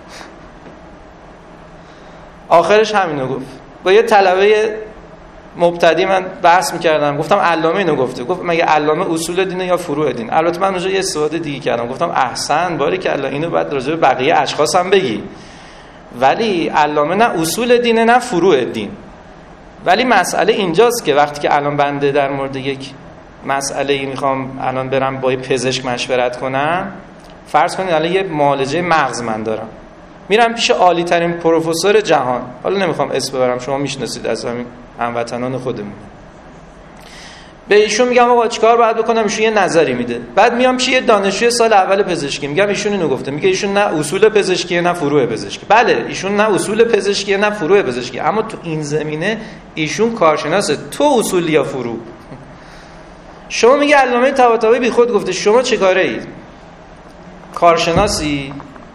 آخرش همینو گفت. با یه طلبه مبتدی من بحث میکردم، گفتم علامه اینو گفته. گفت مگه علامه اصول دینه یا فروع دین؟ البته من اونجا یه استفاده دیگه کردم، گفتم احسن باری که الله اینو بعد راجع به بقیه اشخاص هم بگی، ولی علامه نه اصول دینه نه فروع دین. ولی مسئله اینجاست که وقتی که الان بنده در مورد یک مسئله میخوام الان برم با پزشک مشورت کنم، فرض کنید الان یه معالجه مغز من دارم، میرم پیش عالی ترین پروفسور جهان، حالا نمیخوام اسم ببرم، شما میشناسید از همین هموطنان خودمون، به ایشون میگم آقا چیکار باید بکنم، ایشون یه نظری میده. بعد میام پیش یه دانشجوی سال اول پزشکی، میگم ایشون اینو گفته، میگه ایشون نه اصول پزشکی نه فروع پزشکی. بله ایشون نه اصول پزشکی نه فروع پزشکی، اما تو این زمینه ایشون کارشناسه. تو اصول یا فروع؟ شما میگه علامه طباطبایی بی خود گفته، شما چه کاره اید؟ کارشناسی؟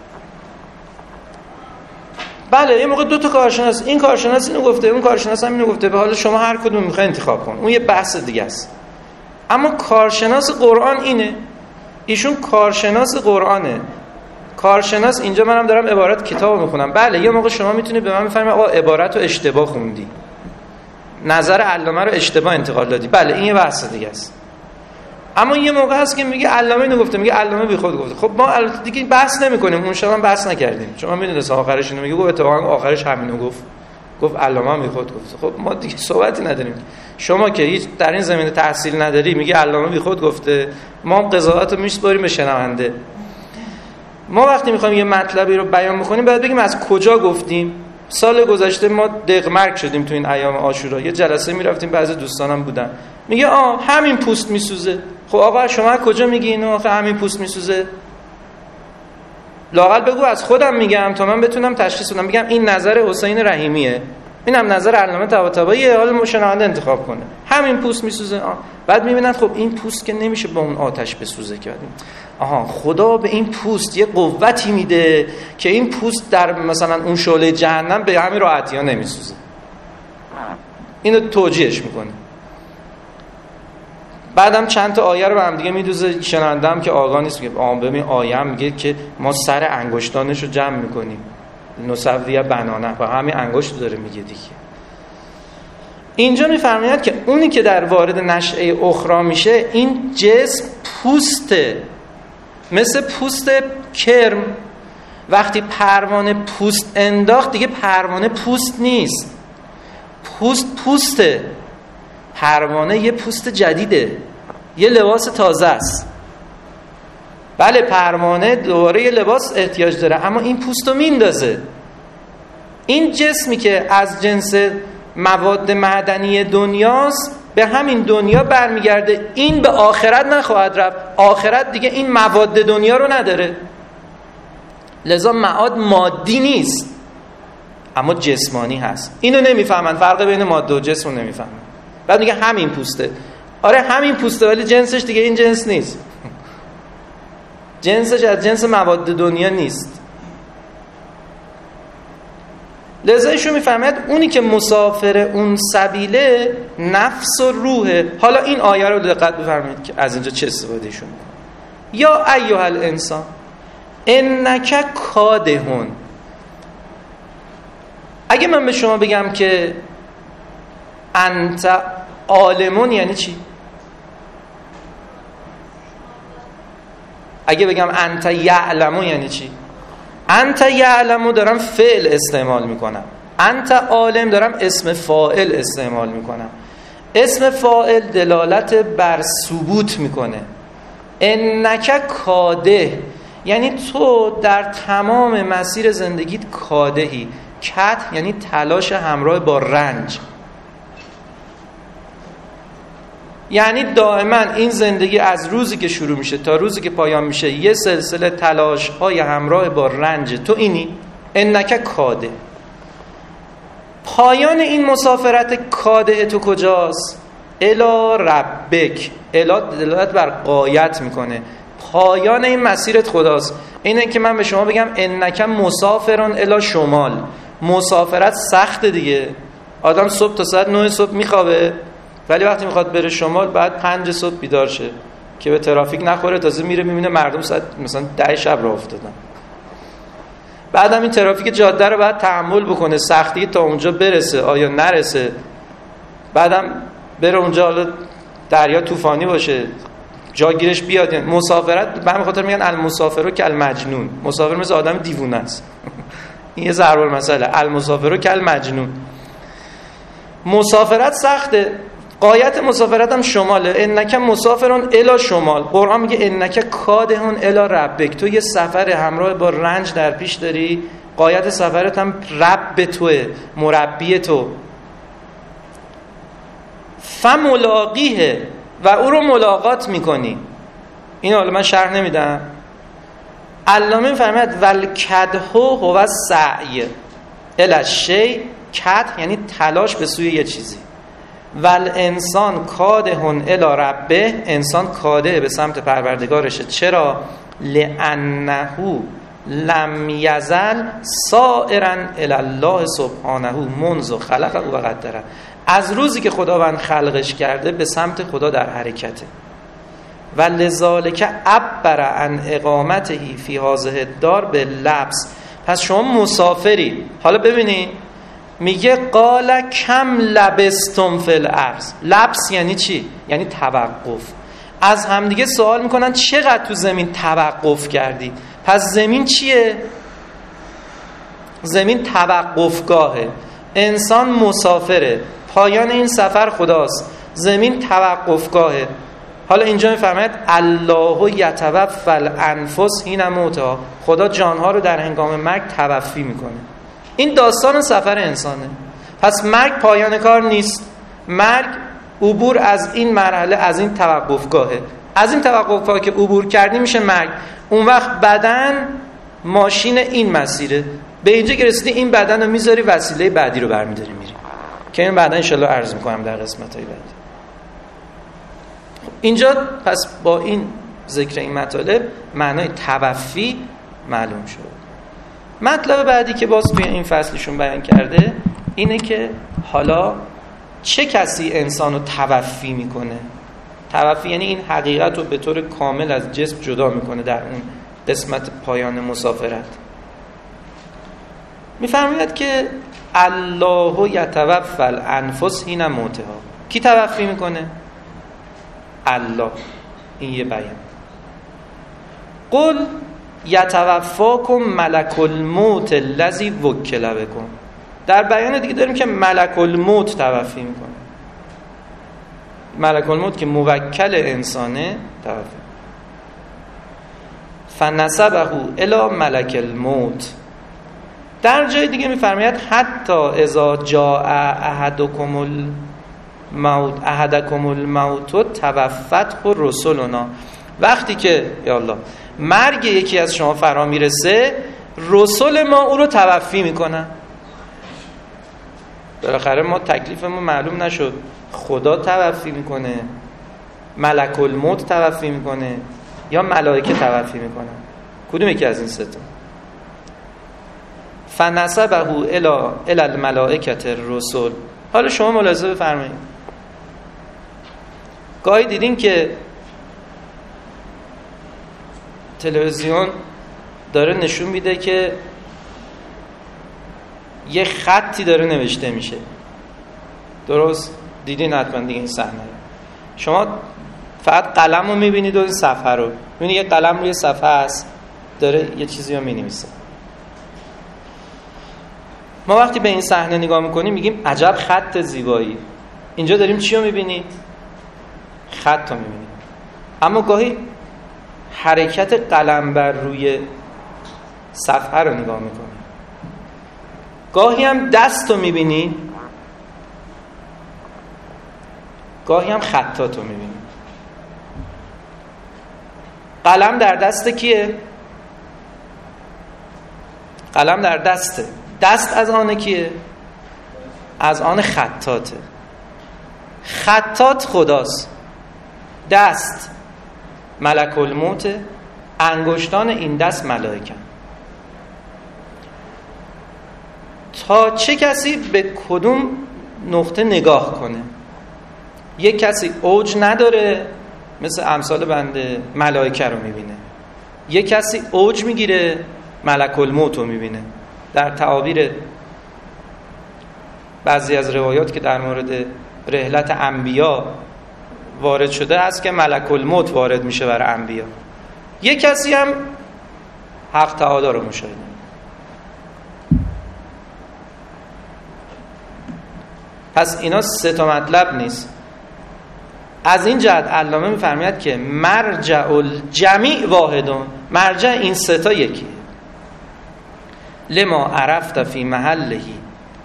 بله یه موقع دو تا کارشناس، این کارشناس اینو گفته، اون کارشناس هم اینو گفته، به حال شما هر کدوم میخواید انتخاب کن، اون یه بحث دیگه است. اما کارشناس قرآن اینه، ایشون کارشناس قرآنه. کارشناس اینجا منم دارم عبارت کتابو میخونم. بله یه موقع شما میتونید به من بفرمایید آقا عبارت رو اشتباه خوندی، نظر علامه رو اشتباه انتقال دادی، بله این یه بحث دیگه است. اما یه موقع هست که میگه علامه اینو گفته، میگه علامه بی خود گفته. خب ما البته دیگه بحث نمی‌کنیم، اون شب هم بحث نکردیم. شما میدونید آخرش اینو میگه، گفت اتفاقا آخرش همینو گفت علامه بی خود گفته. خب ما دیگه صحبتی نداریم. شما که هیچ در این زمینه تحصیل نداری میگه علامه بی خود گفته، ما قضاوت رو میسپاریم به شنونده. ما وقتی میخوایم یه مطلبی رو بیان بکنیم باید بگیم از کجا گفتیم. سال گذشته ما دغمرگ شدیم تو این ایام عاشورا، یه جلسه میرفتیم، بعضی دوستانم بودن، میگه همین پوست میسوزه. خب آقا شما از کجا میگی اینو آخه همین پوست میسوزه؟ لااقل بگو از خودم میگم تا من بتونم تشخیص بدم. میگم این نظر حسین رحیمیه، اینم نظر علامه طباطباییه، حالا شنونده انتخاب کنه. همین پوست میسوزه. بعد میبینن خب این پوست که نمیشه با اون آتش بسوزه که خدا به این پوست یه قوتی میده که این پوست در مثلا اون شعله جهنم به همین راحتی ها نمیسوزه. اینو توجیهش میکنه. بعدم چند تا آیه رو به هم دیگه میدوزه، شنوندم که آگاه نیست، میگه ببین آیه هم میگه که ما سر انگشتانش رو جمع میکنیم، نصویه بنانه، با همین انگشت رو داره میگه دیگه. اینجا میفرماید که اونی که در وارد نشأه اخرى میشه، این جسم پوسته، مثل پوست کرم. وقتی پروانه پوست انداخت دیگه پروانه پوست نیست، پوسته. پروانه یه پوست جدیده، یه لباس تازه است. بله پروانه دوباره یه لباس احتیاج داره، اما این پوست رو میندازه. این جسمی که از جنس مواد معدنی دنیاست به همین دنیا برمیگرده، این به آخرت نخواهد رفت. آخرت دیگه این مواد دنیا رو نداره، لذا معاد مادی نیست اما جسمانی هست. اینو نمیفهمن، فرق بین ماده و جسم رو نمیفهمن. بعد میگه همین پوسته. آره همین پوسته، ولی جنسش دیگه این جنس نیست. جنسش از جنس مواد دنیا نیست. لذا ایشون میفرماید اونی که مسافر اون سبیله نفس و روحه. حالا این آیه رو دقت بفرمایید که از اینجا چه استفاده ایشون میکنه. یا ایها الانسان انک کادهون. اگه من به شما بگم که انت عالمون یعنی چی؟ اگه بگم انت یعلمون یعنی چی؟ انت یعلمو دارم فعل استعمال میکنم، انت عالم دارم اسم فاعل استعمال میکنم. اسم فاعل دلالت بر ثبوت میکنه. انک کاده یعنی تو در تمام مسیر زندگیت کادهی. کد یعنی تلاش همراه با رنج، یعنی دائما این زندگی از روزی که شروع میشه تا روزی که پایان میشه یه سلسله تلاش های همراه با رنج. تو اینی انک کاده. پایان این مسافرت کاده تو کجاست؟ الی ربک. الی دلالت بر غایت میکنه، پایان این مسیرت خداست. اینه که من به شما بگم انک مسافرون الی شمال. مسافرت سخته دیگه، آدم صبح تا ساعت 9 صبح میخوابه، ولی وقتی میخواد بره شمال بعد 5 صبح بیدار شه که به ترافیک نخوره. تازه میره میبینه مردم ساعت مثلا 10 شب راه افتادن. بعدم این ترافیک جاده رو باید تحمل بکنه، سختی تا اونجا برسه آیا نرسه. بعدم بره اونجا، حالا دریا طوفانی باشه جا گیرش بیاد. یعنی مسافرت به همین خاطر میگن المسافرو کالمجنون. مسافر مثل آدم دیوونه است. این یه ضرب المثل، المسافرو کالمجنون. مسافرت سخته، غایت مسافرت هم شماله. انک مسافرون الی شمال. قرآن میگه انک کادهون الی ربک. تو یه سفر همراه با رنج در پیش داری قایت سفرت هم رب توه، مربی تو. فملاقیه، و او رو ملاقات میکنی. این حالا من شرح نمیدم. علامه میفرماید والکدح هو السعی الی الشیء، کدح یعنی تلاش به سوی یه چیزی. والانسان کادح الی ربه، انسان کادح به سمت پروردگارشه. چرا؟ لانه لم یزل سائرا الی الله سبحانه منذ خلقه و قدره، از روزی که خداوند خلقش کرده به سمت خدا در حرکته. و لذالک عبر عن اقامته فی هذه الدار باللبس. پس شما مسافری. حالا ببینید میگه قال کم لبستم فی الارض. لبس یعنی چی؟ یعنی توقف. از همدیگه سوال میکنن چقدر تو زمین توقف کردی؟ پس زمین چیه؟ زمین توقفگاهه. انسان مسافره، پایان این سفر خداست. زمین توقفگاهه. حالا اینجا میفرماید الله یتوفی الانفس حین موتها، خدا جانها رو در هنگام مرگ توفی میکنه. این داستان سفر انسانه. پس مرگ پایان کار نیست. مرگ عبور از این مرحله، از این توقفگاهه. از این توقفگاه که عبور کردی میشه مرگ. اون وقت بدن ماشین این مسیره. به اینجا که رسیدی این بدن رو میذاری، وسیله بعدی رو برمیداری میری که این بعدا انشالله عرض میکنم در قسمت‌های بعدی. اینجا پس با این ذکر این مطالب معنای توفی معلوم شد. مطلب بعدی که باز توی این فصلشون بیان کرده اینه که حالا چه کسی انسانو توفی میکنه؟ توفی یعنی این حقیقت رو به طور کامل از جسم جدا میکنه در اون قسمت پایان مسافرت. میفرماید که الله یتوفی الانفس حین موتها. کی توفی میکنه؟ الله. این یه بیان. قل یتوفاکم ملک الموت الذی وکل بکم. در بیان دیگه داریم که ملک الموت توفی میکنه. ملک الموت که موکل انسانه توفی. فنسبه الی ملک الموت. در جای دیگه میفرماید حتی اذا جاء احدکم الموت توفته رسلنا. وقتی که یا الله مرگ یکی از شما فرا میرسه، رسول ما او رو توفی میکنن. بالاخره ما تکلیفمون معلوم نشد. خدا توفی میکنه، ملک الموت توفی میکنه، یا ملائکه توفی میکنن؟ کدوم یکی از این سه تا؟ فنسبه الی الملائکه الرسل. حالا شما ملاحظه بفرمایید، گاهی دیدین که تلویزیون داره نشون میده که یه خطی داره نوشته میشه. درست دیدین حتما دیگه این صحنه. شما فقط قلم رو میبینید و این صفحه رو میبینید، یه قلم روی صفحه هست داره یه چیزی رو مینویسه. ما وقتی به این صحنه نگاه میکنیم میگیم عجب خط زیبایی. اینجا داریم چی رو میبینید؟ خط رو میبینید. اما گاهی حرکت قلم بر روی صفحه رو نگاه میکنید. گاهی هم دست رو میبینید، گاهی هم خطات رو میبینید. قلم در دست کیه؟ قلم در دسته. دست از آن کیه؟ از آن خطاته. خطات خداست، دست ملک الموت، انگشتان این دست ملائکه. تا چه کسی به کدوم نقطه نگاه کنه. یک کسی اوج نداره مثل امثال بنده، ملائکه رو میبینه. یک کسی اوج میگیره، ملک الموت رو میبینه. در تعابیر بعضی از روایات که در مورد رحلت انبیا وارد شده است که ملک الموت وارد میشه برای انبیا. یک کسی هم حق تعالی رو مشاهده. پس اینا سه تا مطلب نیست. از این جهت علامه میفرماید که مرجع الجمیع واحدون. مرجع این سه تا یکیه. لما عرفت فی محلهی،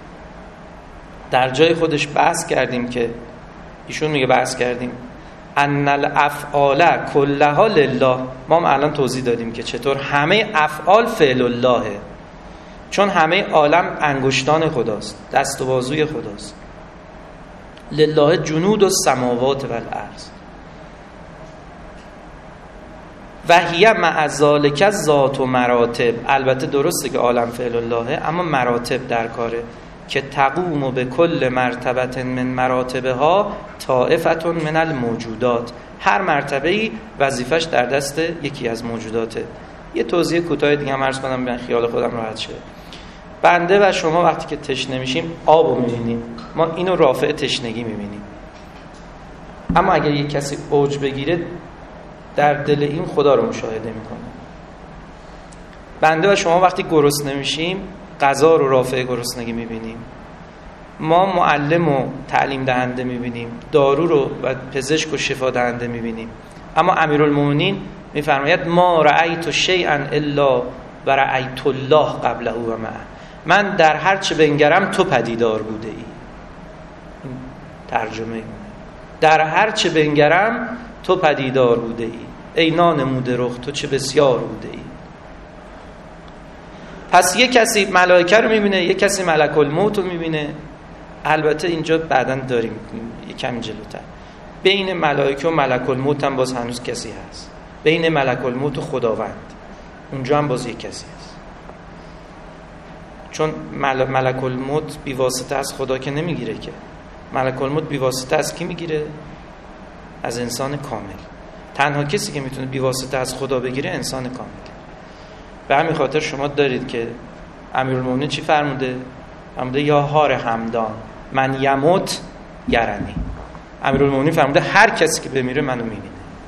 در جای خودش بحث کردیم که ایشون میگه بحث کردیم ان الافعال کلها لله. ما هم الان توضیح دادیم که چطور همه افعال فعل اللهه، چون همه عالم انگشتان خداست، دست و بازوی خداست. لله جنود السماوات والارض و هی مع ذالک ذات و مراتب. البته درسته که عالم فعل اللهه، اما مراتب در کاره که تقوم به کل مرتبه من مراتبها طائفه من الموجودات. هر مرتبه‌ای وظیفش در دست یکی از موجوداته. یه توضیح کوتاه دیگه هم عرض کنم، به خیال خودم راحت شه. بنده و شما وقتی که تشنه میشیم آبو میبینیم، ما اینو رافع تشنگی میبینیم. اما اگر یک کسی اوج بگیره در دل این خدا رو مشاهده میکنه. بنده و شما وقتی گرسنه میشیم غذا رو رافع گرسنگی میبینیم. ما معلم و تعلیم دهنده میبینیم، دارو رو و پزشک و شفا دهنده میبینیم. اما امیرالمومنین میفرماید ما رأیت شیئا الا و رأیت الله قبله و معه. من در هر چه بنگرم تو پدیدار بوده ای. این ترجمه در هر چه بنگرم تو پدیدار بوده ای، ای نانموده رخ تو چه بسیار بوده ای. پس یک کسی ملائکه رو میبینه، یک کسی ملک الموت رو میبینه. البته اینجا بعداً داریم یکم جلوتر بین ملائکه و ملک الموت هم باز هنوز کسی هست، بین ملک الموت و خداوند اونجا هم باز یک کسی هست، چون ملک الموت بی واسطه از خدا که نمیگیره که. ملک الموت بی واسطه از کی میگیره؟ از انسان کامل. تنها کسی که میتونه بی واسطه از خدا بگیره انسان کامل. به همین خاطر شما دارید که امیرالمومنین چی فرموده؟ فرموده یا هار همدان من یموت یرنی. امیرالمومنین فرموده هر کسی که بمیره منو میبینه.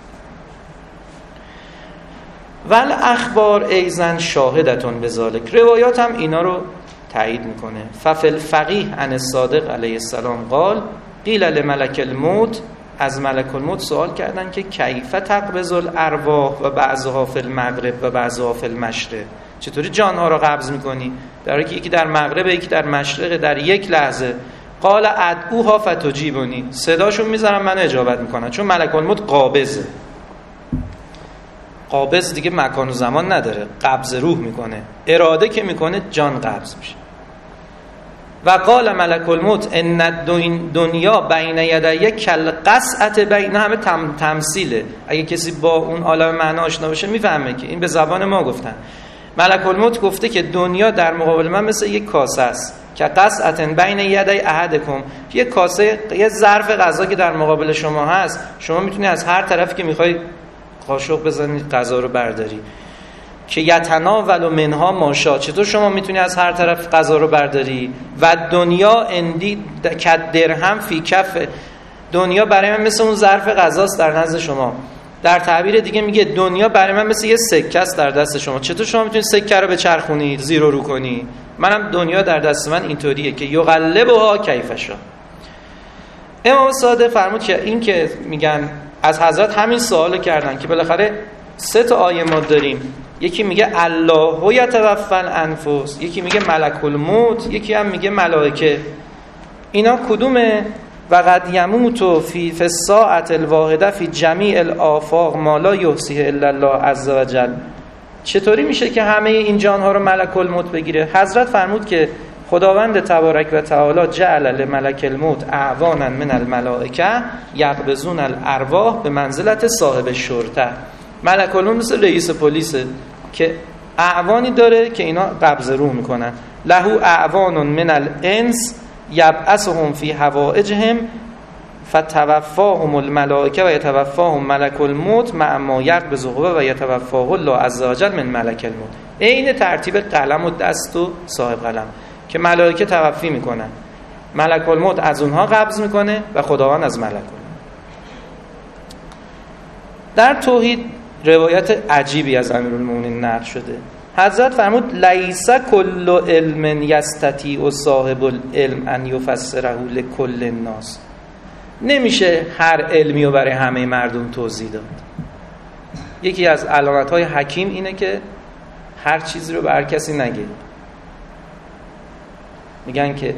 ول اخبار ایزن شاهدتون بذالک. روایات هم اینا رو تایید میکنه. ففل فقیه عن الصادق علیه السلام قال قیل لملک الموت. از ملک الموت سوال کردن که کیف تقبض الارواح و بعضها فی المغرب و بعضها فی المشرق. چطوری جانها را قبض میکنی در حالی که یکی در مغرب یکی در مشرق در یک لحظه؟ قال ادعوها فتجیبنی. صداشون میذارم من اجابت میکنم، چون ملک الموت قابضه. قابض دیگه مکان و زمان نداره، قبض روح میکنه، اراده که میکنه جان قبض میشه. و قال ملک الموت ان دنیا بین یدی کالقصعة بین. همه تمثیله. اگه کسی با اون عالم معنا آشنا باشه میفهمه که این به زبان ما گفتن. ملک الموت گفته که دنیا در مقابل من مثل یک کاسه است که قصعة بین یدی احدکم. یک کاسه، یه ظرف غذا که در مقابل شما هست، شما میتونی از هر طرفی که میخوای قاشق بزنی غذا رو برداری. که یتناول منها ماشا. چطور شما میتونی از هر طرف غذا رو برداری؟ و دنیا اندی کد درهم فی کف. دنیا برای من مثل اون ظرف غذاست در نزد شما. در تعبیر دیگه میگه دنیا برای من مثل یه سکه است در دست شما. چطور شما میتونی سکه رو بچرخونی، زیر و رو کنی؟ منم دنیا در دست من اینطوریه که یقلبها کیف شاء. امام صادق فرمود که این که میگن از حضرت همین سوالو کردن که بالاخره 3 تا آیه ما داریم، یکی میگه الله یتوفی الانفس، یکی میگه ملک الموت، یکی هم میگه ملائکه. اینا کدومه؟ و قد یموت فی الساعه الواحده فی جمیع الآفاق ما لا یحصیه الا الله عز وجل. چطوری میشه که همه این جانها رو ملک الموت بگیره؟ حضرت فرمود که خداوند تبارک و تعالی جعل لملک الموت اعوانا من الملائکه یقبضون الارواح به منزلت صاحب شرطه. ملک الموت مثل رئیس پلیسه که اعوانی داره که اینا قبض روح میکنن. له اعوان من الانس یبعثهم فی حوائجهم فتوفاهم الملائکه و یتوفاهم ملک الموت مع ما یقبض و یتوفاه الله عز وجل من ملک الموت. این ترتیب قلم و دست و صاحب قلم که ملائکه توفی میکنن، ملک الموت از اونها قبض میکنه و خداوند از ملک الموت. در توحید روایت عجیبی از امیرالمومنین نقل شده. حضرت فرمود لیس کل علم یستطیع صاحب العلم ان یفسره لکل الناس. نمیشه هر علمی رو برای همه مردم توضیح داد. یکی از علامت‌های حکیم اینه که هر چیزی رو به هر کسی نگه. میگن که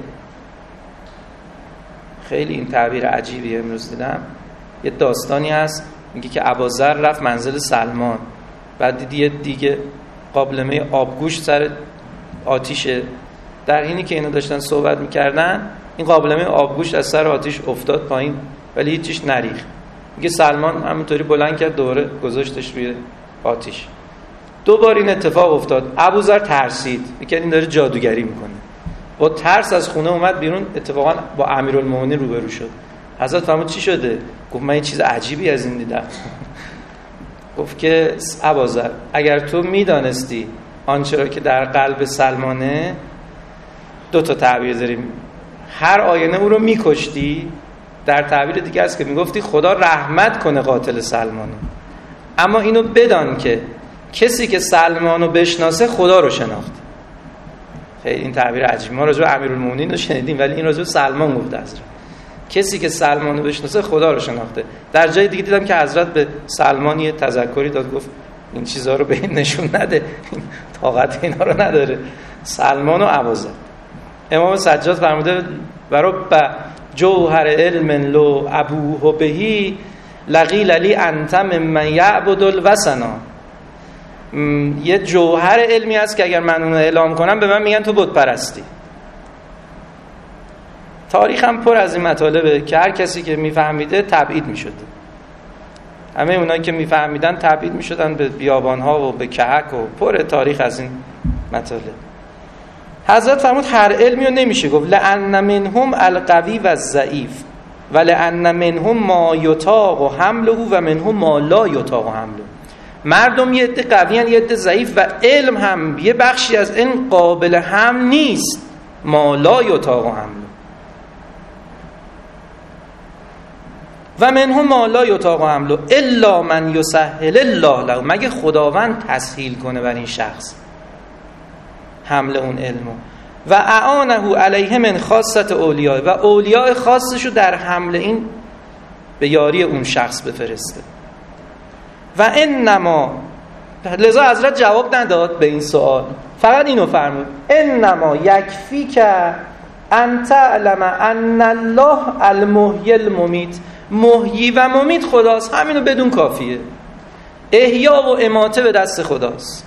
خیلی این تعبیر عجیبی امروز دیدم، یه داستانی هست میگه که ابوذر رفت منزل سلمان، بعد دیگه قابلمه آبگوشت سر آتیشه، در حینی که اینا داشتن صحبت میکردن این قابلمه آبگوشت از سر آتیش افتاد پایین ولی هیچیش نریخت. میگه سلمان همونطوری بلند کرد دوباره گذاشتش روی آتیش. دوبار این اتفاق افتاد. ابوذر ترسید، میگه این داره جادوگری میکنه. با ترس از خونه اومد بیرون، اتفاقا با امیرالمومنین روبرو شد. حضرت فرمود چی شده؟ گفت من یه چیز عجیبی از این دیدم. گفت که ابوذر اگر تو میدانستی آنچه را که در قلب سلمانه، دو تا تعبیر داریم، هر آینه او رو میکشتی، در تعبیر دیگه است که میگفتی خدا رحمت کنه قاتل سلمانو، اما اینو بدان که کسی که سلمانو بشناسه خدا رو شناخت. خیلی این تعبیر عجیبی، ما راجع به امیرالمومنین رو شنیدیم ولی این راجع به سلمان گفته حضرت، کسی که سلمانو بشناسه خدا رو شناخته. در جای دیگه دیدم که حضرت به سلمان یه تذکری داد، گفت این چیزها رو به این نشون نده، طاقت اینا رو نداره. سلمان و ابوذر. امام سجاد فرموده ورب جوهر علم لو ابوه بهی لقیل لی انت ممن یعبد الوثنا. یه جوهر علمی هست که اگر من اونو اعلام کنم به من میگن تو بت پرستی. تاریخ هم پر از این مطالبه که هر کسی که میفهمیده تبعید میشده. همه اونایی که میفهمیدن تبعید میشدن به بیابانها و به کهک و پر تاریخ از این مطالب. حضرت فرمود هر علمی رو نمیشه گفت، لأن منهم القوی و الضعیف و لأن منهم ما یطاق و حمله و منهم ما لا یطاق و حمله. مردم یه عده قویان یه عده ضعیف، و علم هم یه بخشی از این قابل حمل نیست، ما لا یطاق و حمله و منهم ما لا یطاق و حمله الا من یسهل الله له، مگه خداوند تسهیل کنه بر این شخص حمل اون علمو، و اعانه علیه من خاصت اولیاء، و اولیاء خاصشو در حمل این به یاری اون شخص بفرسته. و انما، لذا حضرت جواب نداد به این سوال، فقط اینو فرمود انما یکفی که ان تعلم ان الله المحیی الممیت، محیی و ممیت خداست، همینو بدون کافیه. احیا و اماته به دست خداست.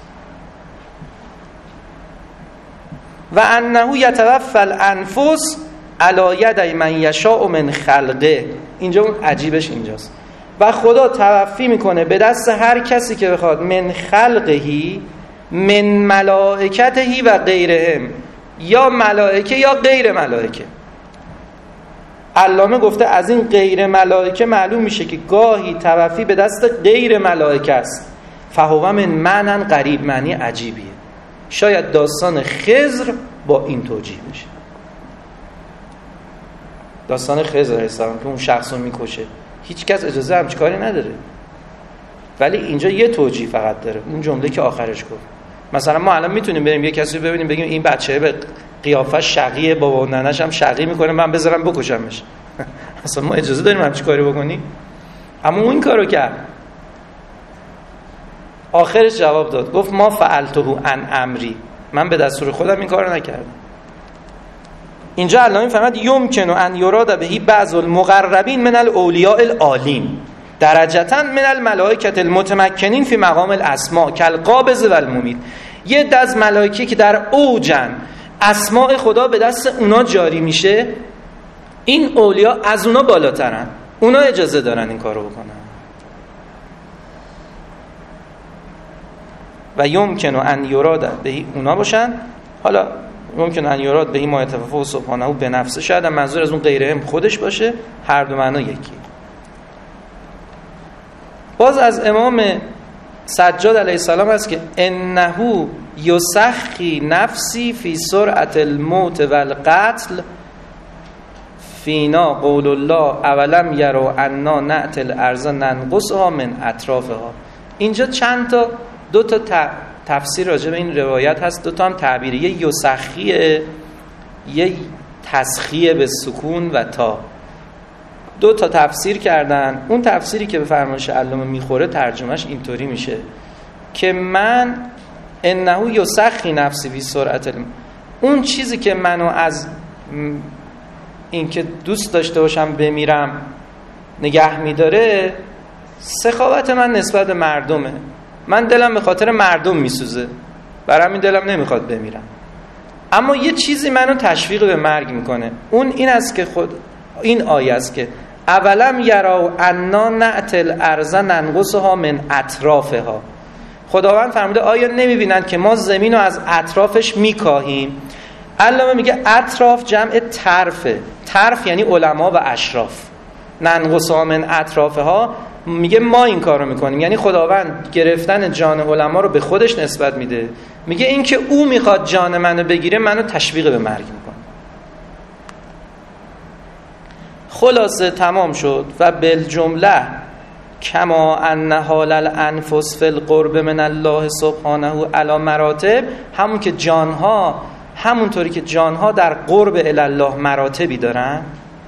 و انه یتوفی الانفس علی یدی من یشاء من خلقه. اینجا اون عجیبش اینجاست، و خدا توفی میکنه به دست هر کسی که بخواد، من خلقهی، من ملائکتهی و غیرهم، یا ملائکه یا غیر ملائکه. علامه گفته از این غیر ملائکه معلوم میشه که گاهی توفی به دست غیر ملائکه است. فهو من معنی قریب، معنی عجیبیه. شاید داستان خضر با این توجیه بشه. داستان خضر علیه السلام که اون شخص رو میکشه، هیچ کس اجازه همچین کاری نداره، ولی اینجا یه توجیه فقط داره، اون جمله که آخرش گفت. مثلا ما الان میتونیم بریم یه کسی ببینیم بگیم این بچه به قیافه شقیه، بابا و ننه‌ش هم شقی میکنه، من بذارم بکشمش. اصلا ما اجازه داریم همچین کاری بکنیم؟ اما اون این کارو کرد. آخرش جواب داد، گفت ما فعلته عن امری، من به دستور خودم این کارو نکردم. اینجا علامه فرمود یمکن ان یراد بهی بعض المقربین من الاولیاء العالین درجتا من الملائکه المتمکنین فی مقام الاسماء کالقابض و الممید. یه عده از ملائکه که در اوجن، اسماء خدا به دست اونا جاری میشه، این اولیا از اونا بالاترن، اونا اجازه دارن این کارو بکنن. و یمکن ان یراد بهی، اونا باشن. حالا ممکن ان یراد بهی ما یتوفی سبحانه به نفسه، شاید هم منظور از اون غیرهم خودش باشه. هر دو معنا یکی. باز از امام سجاد علیه السلام است که انه یسخی نفسی فی سرعت الموت والقتل فینا قول الله اولم یروا انا نأتی الارض ننقصها من اطرافها. اینجا چند تا، دو تا تفسیر راجع به این روایت هست، دو تا هم تعبیری، یه یسخیه، یه تسخیه به سکون و تا. دو تا تفسیر کردن. اون تفسیری که به فرمایش علامه میخوره ترجمهش اینطوری میشه که من انه یسخی نفسی فی سرعت اون چیزی که منو از این که دوست داشته باشم بمیرم نگه میداره، سخاوت من نسبت به مردمه. من دلم به خاطر مردم میسوزه، برای همین دلم نمیخواد بمیرم. اما یه چیزی منو تشویق به مرگ میکنه، اون این است که این آیه است که اولم یراو انا نأتی الارض ننقصها من اطرافها. خداوند فرموده آیا نمیبینن که ما زمین رو از اطرافش میکاهیم؟ علامه میگه اطراف جمع طرفه، طرف یعنی علما و اشراف. ننقصها من اطرافها میگه ما این کار رو میکنیم، یعنی خداوند گرفتن جان علما رو به خودش نسبت میده، میگه این که او میخواد جان منو بگیره منو تشویق به مرگ میکنه. خلاصه تمام شد و بالجمله کما ان حال الانفس فی القرب من الله سبحانه علی مراتب، همون که جانها همونطوری که جانها در قرب الی الله مراتبی دارن،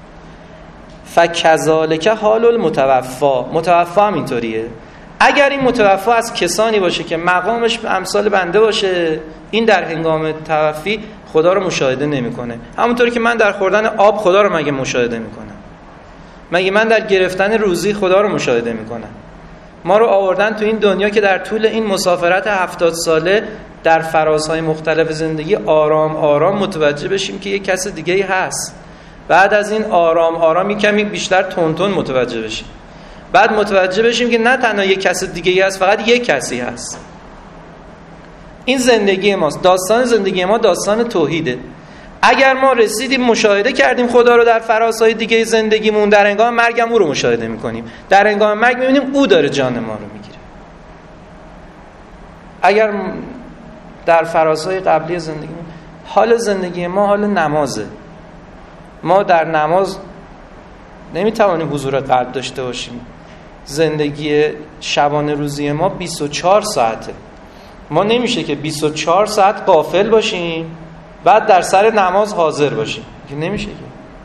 فکذالک حال متوفا هم اینطوریه. اگر این متوفا از کسانی باشه که مقامش امثال بنده باشه، این در هنگام توفی خدا رو مشاهده نمیکنه. همونطوری که من در خوردن آب خدا رو مگه مشاهده میکنم؟ مگه من در گرفتن روزی خدا رو مشاهده میکنم؟ ما رو آوردن تو این دنیا که در طول این مسافرت 70 ساله در فرازهای مختلف زندگی آرام آرام متوجه بشیم که یک کس دیگه‌ای هست. بعد از این آرام آرام کمی بیشتر تون متوجه بشیم. بعد متوجه بشیم که نه تنها یک کس دیگه‌ای هست، فقط یک کسی هست. این زندگی ماست. داستان زندگی ما داستان توحیده. اگر ما رسیدیم مشاهده کردیم خدا رو در فرازهای دیگه زندگیمون، در هنگام مرگ هم او رو مشاهده میکنیم. در هنگام مرگ میبینیم او داره جان ما رو میگیره. اگر در فرازهای قبلی زندگیمون، حال زندگی ما حال نمازه. ما در نماز نمیتوانیم حضور قلب داشته باشیم. زندگی شبانه روزی ما 24 ساعته. ما نمیشه که 24 ساعت غافل باشیم بعد در سر نماز حاضر باشیم، که نمیشه که.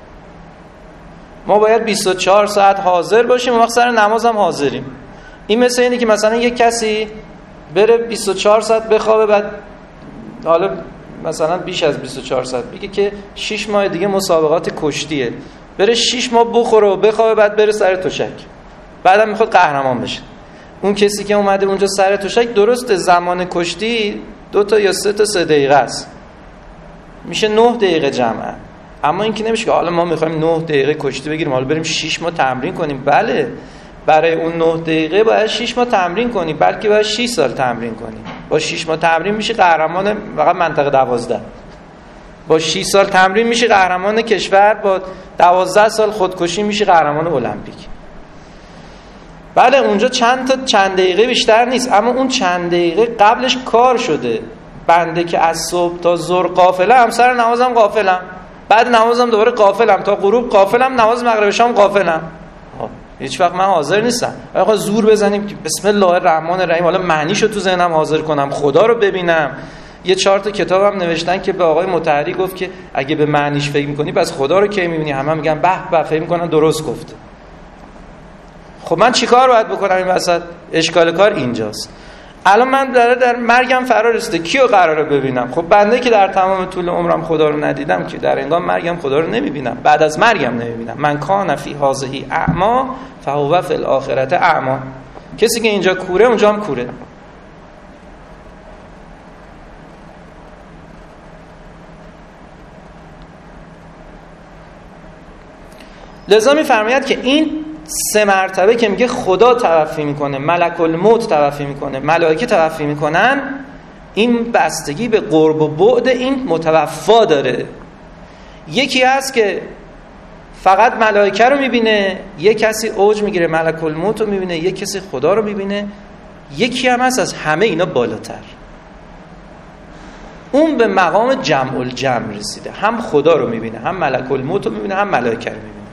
ما باید 24 ساعت حاضر باشیم و وقت سر نماز هم حاضریم. این مثل اینه که مثلا یک کسی بره 24 ساعت بخوابه، بعد حالا مثلا بیش از 24 ساعت بگه که 6 ماه دیگه مسابقات کشتیه، بره 6 ماه بخوره و بخوابه، بعد بره سر تشک، بعدم میخواد قهرمان بشه. اون کسی که اومده اونجا سر تشک، درسته زمان کشتی 2 تا یا 3 تا 3 دقیقه است، میشه 9 دقیقه جمعه. اما این که نمیشه که حالا ما میخوایم 9 دقیقه کشتی بگیریم حالا بریم 6 ماه تمرین کنیم. بله، برای اون 9 دقیقه باید 6 ماه تمرین کنیم، بلکه باید 6 سال تمرین کنیم. با 6 ماه تمرین میشه قهرمان فقط منطقه 12. با 6 سال تمرین میشه قهرمان کشور، با 12 سال خودکشی میشه قهرمان المپیک. بله اونجا چند دقیقه بیشتر نیست، اما اون چند دقیقه قبلش کار شده. بنده که از صبح تا ظهر قافلم، سر نمازم قافلم، بعد نمازم دوباره قافلم، تا غروب قافلم، نماز مغرب شام قافلم. هیچ وقت من حاضر نیستم. آقا زور بزنیم که بسم الله الرحمن الرحیم، حالا معنیشو تو ذهنم حاضر کنم، خدا رو ببینم. یه 4 تا کتابم نوشتن که به آقای مطهری گفت که اگه به معنیش فکر می‌کنی پس خدا رو کی می‌بینی؟ همه میگن به به، فکر می‌کنن درست گفته. خب من چیکار باید بکنم این وسط؟ اشکال کار اینجاست. الان من در مرگم فرا رسیده، کیو قراره ببینم؟ خب بنده که در تمام طول عمرم خدا رو ندیدم، که در هنگام مرگم خدا رو نمیبینم، بعد از مرگم نمیبینم. من کان فی هذه اعما فهو فی الاخره اعما. کسی که اینجا کوره اونجا هم کوره. لذا میفرماید که این 3 مرتبه که میگه خدا توفی میکنه، ملک الموت توفی میکنه، ملائکه توفی میکنن، این بستگی به قرب و بعد این متوفا داره. یکی هست که فقط ملائکه رو میبینه، یک کسی اوج میگیره ملک الموت رو میبینه، یک کسی خدا رو میبینه، یکی هم هست از همه اینا بالاتر، اون به مقام جمع الجمع رسیده، هم خدا رو میبینه، هم ملک الموت رو میبینه، هم ملائکه رو میبینه.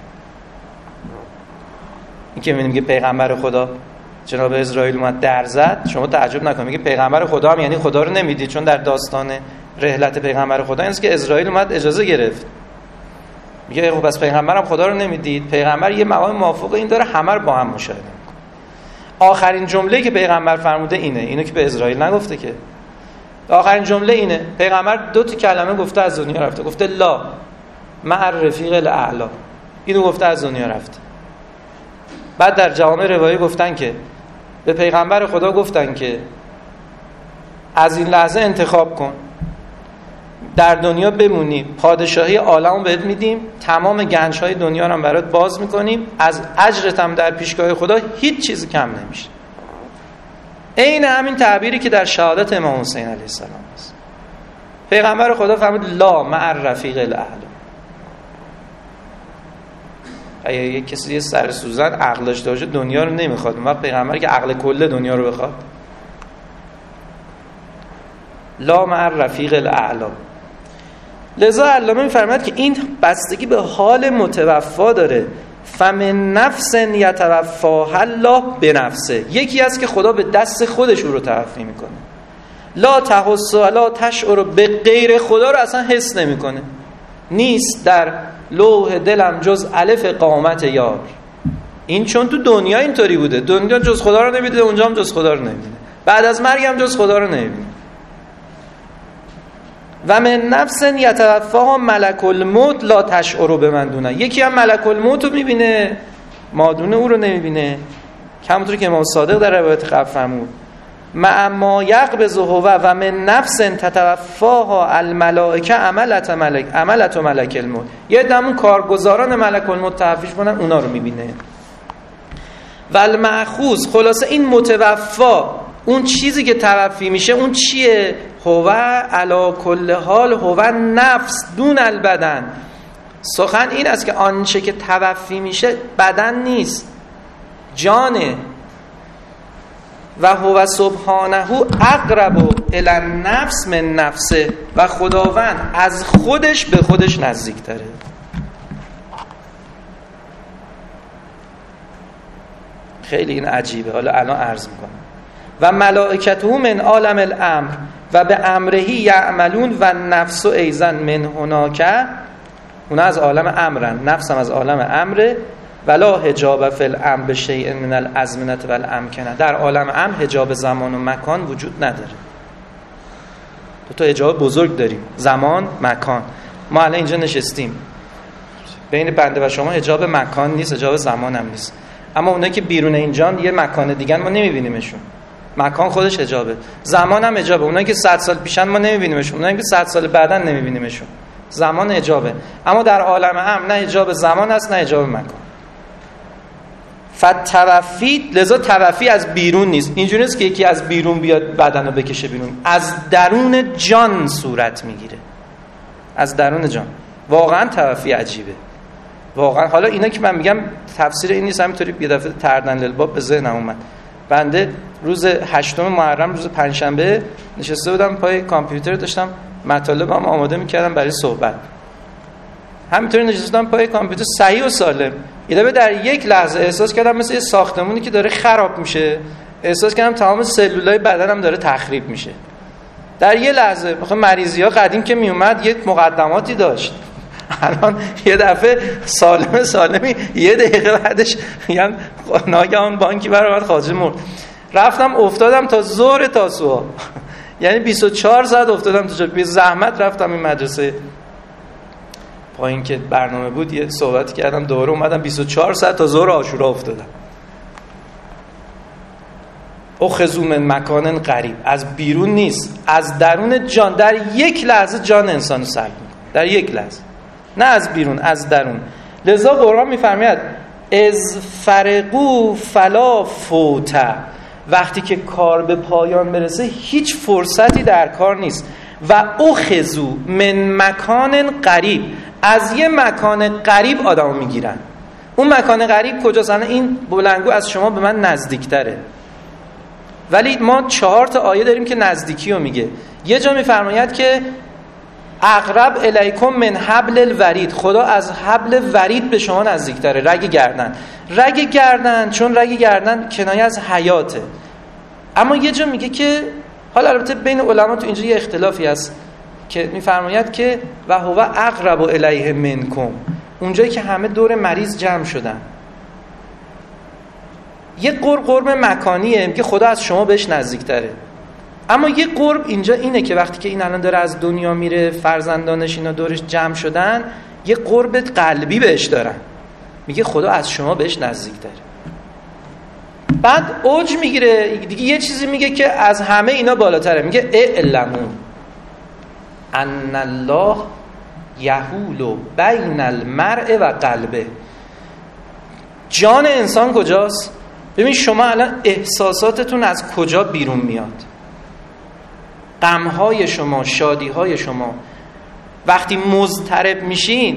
این که میگه پیغمبر خدا جناب اسرائیل اومد در زد، شما تعجب نکنید، میگه پیغمبر خدا هم یعنی خدا رو نمیدید، چون در داستان رحلت پیغمبر خدا اینست که اسرائیل اومد اجازه گرفت، میگه خب بس پیغمبرم خدا رو نمیدید. پیغمبر یه مقام موافق این داره، همه رو با هم مشاهده میکنه. آخرین جمله که پیغمبر فرموده اینه، اینو که به اسرائیل نگفته که، آخرین جمله اینه، پیغمبر 2 کلمه گفته از دنیا رفته، گفته لا مع الرفیق الاعلی، اینو گفته از دنیا رفته. بعد در جوامع روایی گفتن که به پیغمبر خدا گفتن که از این لحظه انتخاب کن، در دنیا بمونی، پادشاهی عالمو بهت میدیم، تمام گنج‌های دنیا رو هم برات باز میکنیم، از اجرت هم در پیشگاه خدا هیچ چیزی کم نمیشه. عین همین تعبیری که در شهادت امام حسین علیه السلام است. پیغمبر خدا فرمود لا مع الرفیق الاعلی. اگه یک کسی یه سر سوزن عقل داشته باشه دنیا رو نمیخواد، اون وقت پیغمبری که عقل کل دنیا رو بخواد. لا مع الرفیق الاعلی. لذا علامه میفرماید که این بستگی به حال متوفا داره. فمن نفس یتوفاها الله بنفسه. یکی است که خدا به دست خودش او رو توفی میکنه. لا تحس ولا تشعر، به غیر خدا رو اصلا حس نمیکنه. نیست در لوح دلم جز الف قامت یار. این چون تو دنیا اینطوری بوده، دنیا جز خدا رو نمیدونه، اونجا هم جز خدا رو نمیدونه، بعد از مرگ هم جز خدا رو نمیدونه. و من نفس یتوفاها ملک الموت لا تشعر بمن دونه. یکی هم ملک الموت رو میبینه، مادونه او رو نمیبینه، همونطور که امام صادق در روایت قبل فرمود مع ما یقبض هو و من نفس تتوفاها الملائکه عملت ملک الموت. یه دمون کارگزاران ملک الموت تعفیش کنن، اونا رو میبینه. و المأخوذ، خلاصه این متوفا، اون چیزی که توفی میشه اون چیه؟ هو علی کل حال هو نفس دون البدن. سخن این است که آنچه که توفی میشه بدن نیست، جانه. و هو سبحانه اقرب الی النفس من نفسه. و خداوند از خودش به خودش نزدیک تره. خیلی این عجیبه، حالا الان عرض میکنم. و ملائکته من عالم الامر و به امرهی یعملون و نفس ایزن من هناک. اونا از عالم امرن، نفس هم از عالم امره. ولا حجاب فی الامر بشیء من الازمنه والامکنه. در عالم امر حجاب زمان و مکان وجود نداره. دو تا حجاب بزرگ داریم، زمان، مکان. ما الان اینجا نشستیم، بین بنده و شما حجاب مکان نیست، حجاب زمان هم نیست. اما اونایی که بیرون اینجان یه مکان دیگه ما نمیبینیمشون. مکان خودش حجابه، زمان هم حجابه. اونایی که 100 سال پیشن ما نمیبینیمشون، اونایی که 100 سال بعدن نمیبینیمشون. زمان حجابه. اما در عالم امر نه حجاب زمان است نه حجاب مکان. فتوفی، لذا توفی از بیرون نیست. اینجوری نیست که یکی از بیرون بیاد بدن رو بکشه بیرون، از درون جان صورت میگیره، از درون جان. واقعا توفی عجیبه واقعا. حالا اینا که من میگم تفسیر این نیست، همینطوری یه دفعه تردن للباب به ذهنم اومد. بنده روز 8 محرم، روز پنجشنبه، نشسته بودم پای کامپیوتر، داشتم مطالبم آماده میکردم برای صحبت. همینطوری نشسته بودم پای کامپیوتر صحیح و سالم. اینا در یک لحظه احساس کردم مثل یه ساختمونی که داره خراب میشه، احساس کردم تمام سلولای بدنم داره تخریب میشه. در یه لحظه. بخاطر مریضی‌ها قدیم که میومد یک مقدماتی داشت. الان یه دفعه سالمی یه دقیقه بعدش میگن ناگهان بانکی برآمد خواجه مرد. رفتم افتادم تا ظهر تاسوعا، یعنی 24 ساعت افتادم تو بی زحمت رفتم این مدرسه. پایین که برنامه بود یه صحبتی کردم، دوباره اومدم 24 ساعت تا ظهر عاشورا افتادم. اخذوا من مکان قریب، از بیرون نیست، از درون جان. در یک لحظه جان انسانو سلب می‌کنه، در یک لحظه، نه از بیرون، از درون. لذا قرآن می‌فرماید از فرقو فلا فوت. وقتی که کار به پایان برسه هیچ فرصتی در کار نیست. و اخذوا من مکان قریب، از یه مکان قریب آدمو میگیرن. اون مکان قریب کجاست؟ این بلندگو از شما به من نزدیکتره. ولی ما 4 تا آیه داریم که نزدیکی رو میگه. یه جا میفرماید که اقرب الیکم من حبل الورید، خدا از حبل ورید به شما نزدیکتره. رگ گردن، چون رگ گردن کنایه از حیاته. اما یه جا میگه که، حالا البته بین علما تو اینجا یه اختلافی هست که میفرماید که و هو اقرب الیه منکم، اونجایی که همه دور مریض جمع شدن. یه قرب مکانیه که خدا از شما بهش نزدیکتره. اما یه قرب اینجا اینه که وقتی که این الان داره از دنیا میره، فرزندانش اینا دورش جمع شدن، یه قرب قلبی بهش دارن، میگه خدا از شما بهش نزدیک داره. بعد اوج میگیره دیگه، یه چیزی میگه که از همه اینا بالاتره، میگه اعلموا ان الله یحول بین المرء و قلبه. جان انسان کجاست؟ ببین شما الان احساساتتون از کجا بیرون میاد؟ غمهای شما، شادیهای شما. وقتی مضطرب میشین،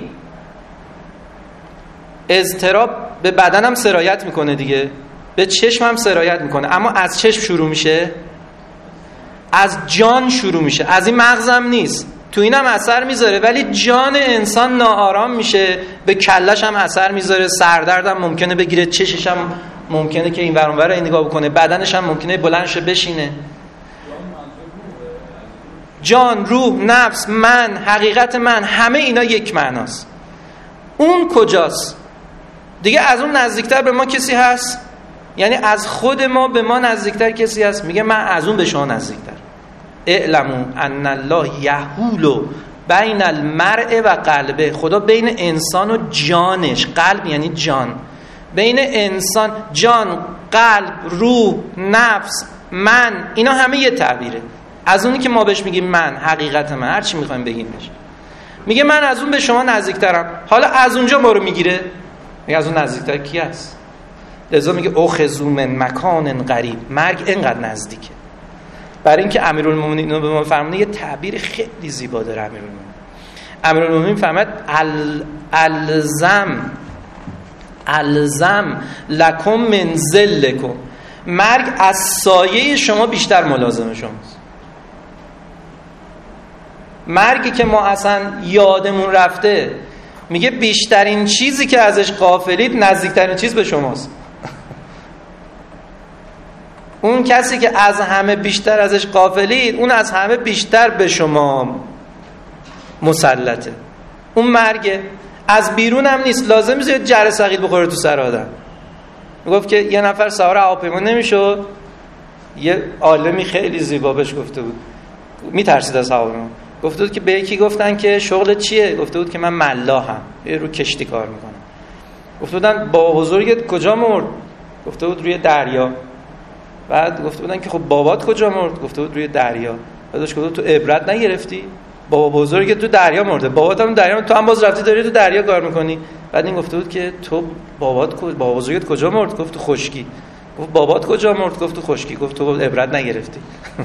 اضطراب به بدنم سرایت میکنه دیگه، به چشمم سرایت میکنه. اما از چشم شروع میشه، از جان شروع میشه، از این مغزم نیست. تو اینم اثر میذاره، ولی جان انسان ناآرام میشه، به کلش هم اثر میذاره، سردردم ممکنه بگیره، چشش هم ممکنه که این ور اون ور نگاه بکنه، بدنش هم ممکنه بلند شه بشینه. جان، روح، نفس، من، حقیقت من، همه اینا یک معناست. اون کجاست؟ دیگه از اون نزدیکتر به ما کسی هست؟ یعنی از خود ما به ما نزدیکتر کسی هست؟ میگه من از اون به شما نزدیکتر. اعلموا ان الله یحول بین المرء و قلبه. خدا بین انسان و جانش، قلب یعنی جان، بین انسان، جان، قلب، روح، نفس، من، اینا همه یه تعبیره. از اونی که ما بهش میگیم من، حقیقت من، هر چی میخوایم بگیم بهش، میگه من از اون به شما نزدیکترم. حالا از اونجا ما رو میگیره، میگه از اون نزدیکتر کی هست؟ لذا میگه اخذوا من مکان قریب. مرگ اینقدر نزدیکه. برای اینکه امیرالمومنین به ما فرمونه یه تعبیر خیلی زیبا داره. امیرالمومنین فرمود الزم لکم من ذلکم. مرگ از سایه شما بیشتر ملازم شماست. مرگی که ما اصلا یادمون رفته، میگه بیشترین چیزی که ازش غافلید نزدیکترین چیز به شماست. اون کسی که از همه بیشتر ازش غافلید، اون از همه بیشتر به شما مسلطه. اون مرگه، از بیرون هم نیست. لازم نیست یه جره ثقیل بخوره تو سر آدم. میگفت که یه نفر سوار هواپیما نمیشد، یه عالمی خیلی زیبا بهش گفته بود، میترسید از هواپیما، گفته بود که به یکی گفتن که شغلت چیه؟ گفته بود که من ملاحم، رو کشتی کار میکنم. گفته بودن بابا بزرگت کجا مرد؟ گفته بود روی دریا. بعد گفته بودن که خب بابات کجا مرد؟ گفته بود روی دریا. بعدش گفته تو عبرت نگرفتی؟ بابا بزرگت تو دریا مرده، بابات هم دریا، تو هم باز رفتی داری تو دریا کار میکنی. بعد این گفته بود که تو بابا بزرگت کجا مرد؟ گفت تو خشکی. گفت بابات کجا مرد؟ گفت تو خشکی. گفت تو عبرت نگرفتی.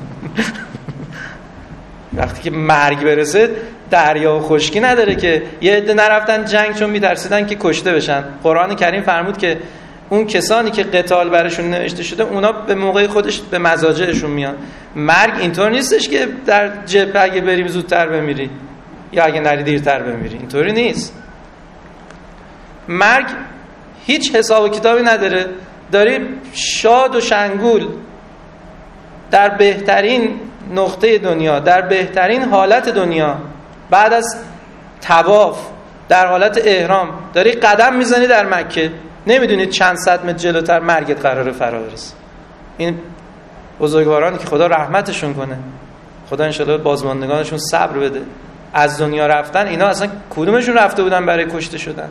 وقتی که مرگ برسه دریا و خشکی نداره که. یه عده نرفتن جنگ چون میترسیدن که کشته بشن. قرآن کریم فرمود که اون کسانی که قتال برشون نوشته شده اونا به موقع خودش به مزاجشون میان. مرگ اینطور نیستش که در جبهه اگه بریم زودتر بمیری یا اگه نری دیرتر بمیری، اینطوری نیست. مرگ هیچ حساب و کتابی نداره. داری شاد و شنگول در بهترین نقطه دنیا، در بهترین حالت دنیا، بعد از طواف در حالت احرام داری قدم میزنی در مکه، نمیدونی چند صد متر جلوتر مرگت قراره فرا برسه. این بزرگوارانی که خدا رحمتشون کنه، خدا انشالله بازماندگانشون صبر بده، از دنیا رفتن، اینا اصلا کدومشون رفته بودن برای کشته شدن؟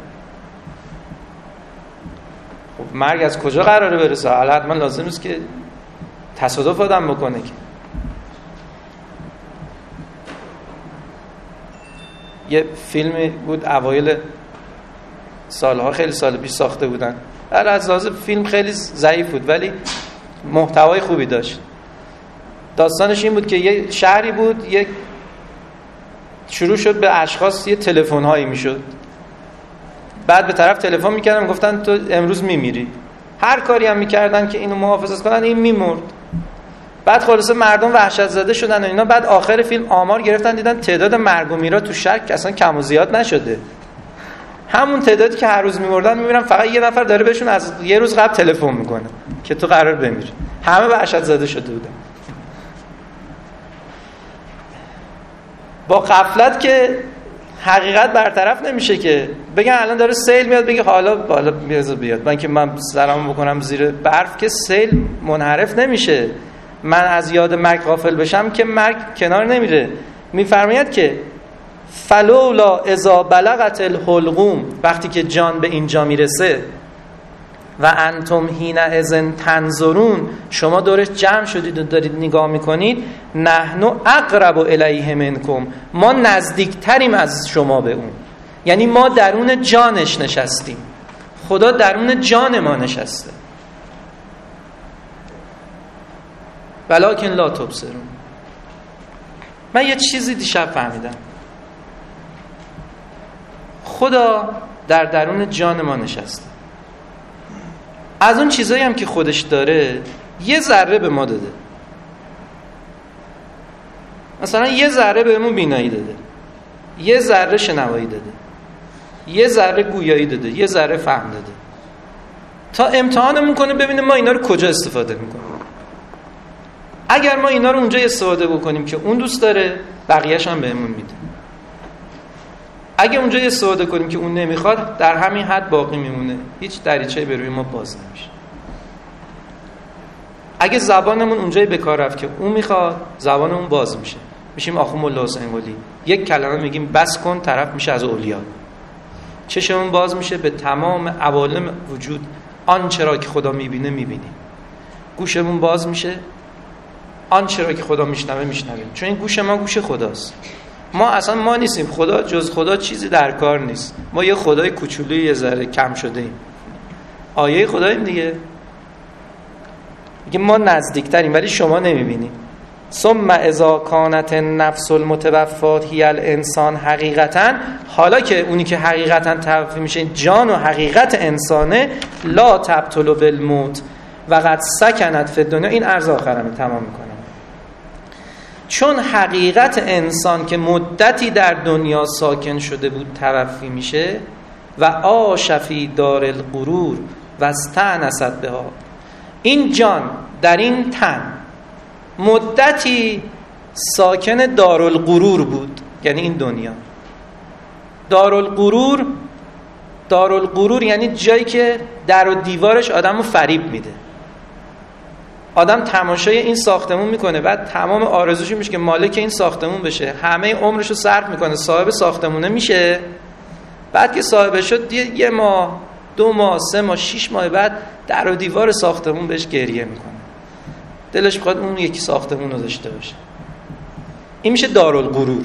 خب مرگ از کجا قراره برسه؟ حتما لازم نیست که تصادف آدم بکنه که. یه فیلمی بود اوایل سالها، خیلی سال پیش ساخته بودن، در از لحاظ فیلم خیلی ضعیف بود ولی محتوای خوبی داشت. داستانش این بود که یه شهری بود، یک شروع شد به اشخاص یه تلفن هایی میشد، بعد به طرف تلفن میکردن گفتن تو امروز میمیری. هر کاری هم میکردن که اینو محافظت کنن این میمرد. بعد خلاصه مردم وحشت زده شدن و اینا. بعد آخر فیلم آمار گرفتن دیدن تعداد مرگ و میرا تو شهر اصلا کم و زیاد نشده، همون تعدادی که هر روز میمردن میمیرن، فقط یه نفر داره بهشون از یه روز قبل تلفن میکنه که تو قرار بمیری. همه وحشت زده شده بودن با غفلت که حقیقت برطرف نمیشه که بگن الان داره سیل میاد، بگی حالا بیاد من که من سرمو بکنم زیر برف، که سیل منحرف نمیشه. من از یاد مرگ غافل بشم که مرگ کنار نمیره. میفرماید که فلولا اذا بلغت الحلقوم، وقتی که جان به اینجا میرسه، و انتم حینئذ تنظرون، شما دورش جمع شدید و دارید نگاه میکنید، نحن اقرب الیه منکم، ما نزدیکتریم از شما به اون. یعنی ما درون جانش نشستیم، خدا درون جان ما نشسته. ولکن لا تبصرون. من یه چیزی دیشب فهمیدم، خدا در درون جان ما نشسته. از اون چیزایی هم که خودش داره یه ذره به ما داده. مثلا یه ذره بهمون بینایی داده، یه ذره شنوایی داده، یه ذره گویایی داده، یه ذره فهم داده، تا امتحانمون کنه ببینه ما اینا رو کجا استفاده میکنیم. اگر ما اینا رو اونجا استفاده بکنیم که اون دوست داره، بقیه‌ش هم بهمون میده. اگه اونجا استفاده کنیم که اون نمیخواد، در همین حد باقی میمونه، هیچ دریچه‌ای به روی ما باز نمیشه. اگه زبانمون اونجایی به کار رفت که اون میخواد، زبانمون باز میشه، میشیم آخوند ملا حسین ولی. یک کلمه میگیم بس کن، طرف میشه از اولیا. چشممون باز میشه به تمام عوالم وجود، آنچه را که خدا میبینه میبینیم. گوشمون باز میشه، آنچه را که خدا میشنوه میشنویم، چون این گوش ما گوش خداست. ما اصلا ما نیستیم، خدا جز خدا چیزی در کار نیست. ما یه خدای کوچولوی یه ذره کم شده ایم، آیه خداییم دیگه. میگه ما نزدیکتریم ولی شما نمیبینیم. ثم اذا کانت النفس المتوفات هی الانسان حقیقتا، حالا که اونی که حقیقتا توفی میشه جان و حقیقت انسانه، لا تبطل بالموت و قد سکنت فی الدنیا. این عرض آخرمه، تمام میکنم. چون حقیقت انسان که مدتی در دنیا ساکن شده بود توفی میشه، و آشفی دار الغرور و استأنست بها، این جان در این تن مدتی ساکن دارالغرور بود، یعنی این دنیا. دارالغرور یعنی جایی که در و دیوارش آدمو فریب میده. آدم تماشای این ساختمون میکنه، بعد تمام آرزوش میشه که مالک این ساختمون بشه، همه عمرشو صرف میکنه، صاحب ساختمونه میشه. بعد که صاحب شد، یه ماه، 2 ماه، 3 ماه، 6 ماه بعد در و دیوار ساختمون بهش گریه میکنه، دلش میخواد اون یکی ساختمون رو داشته باشه. این میشه دارالغرور.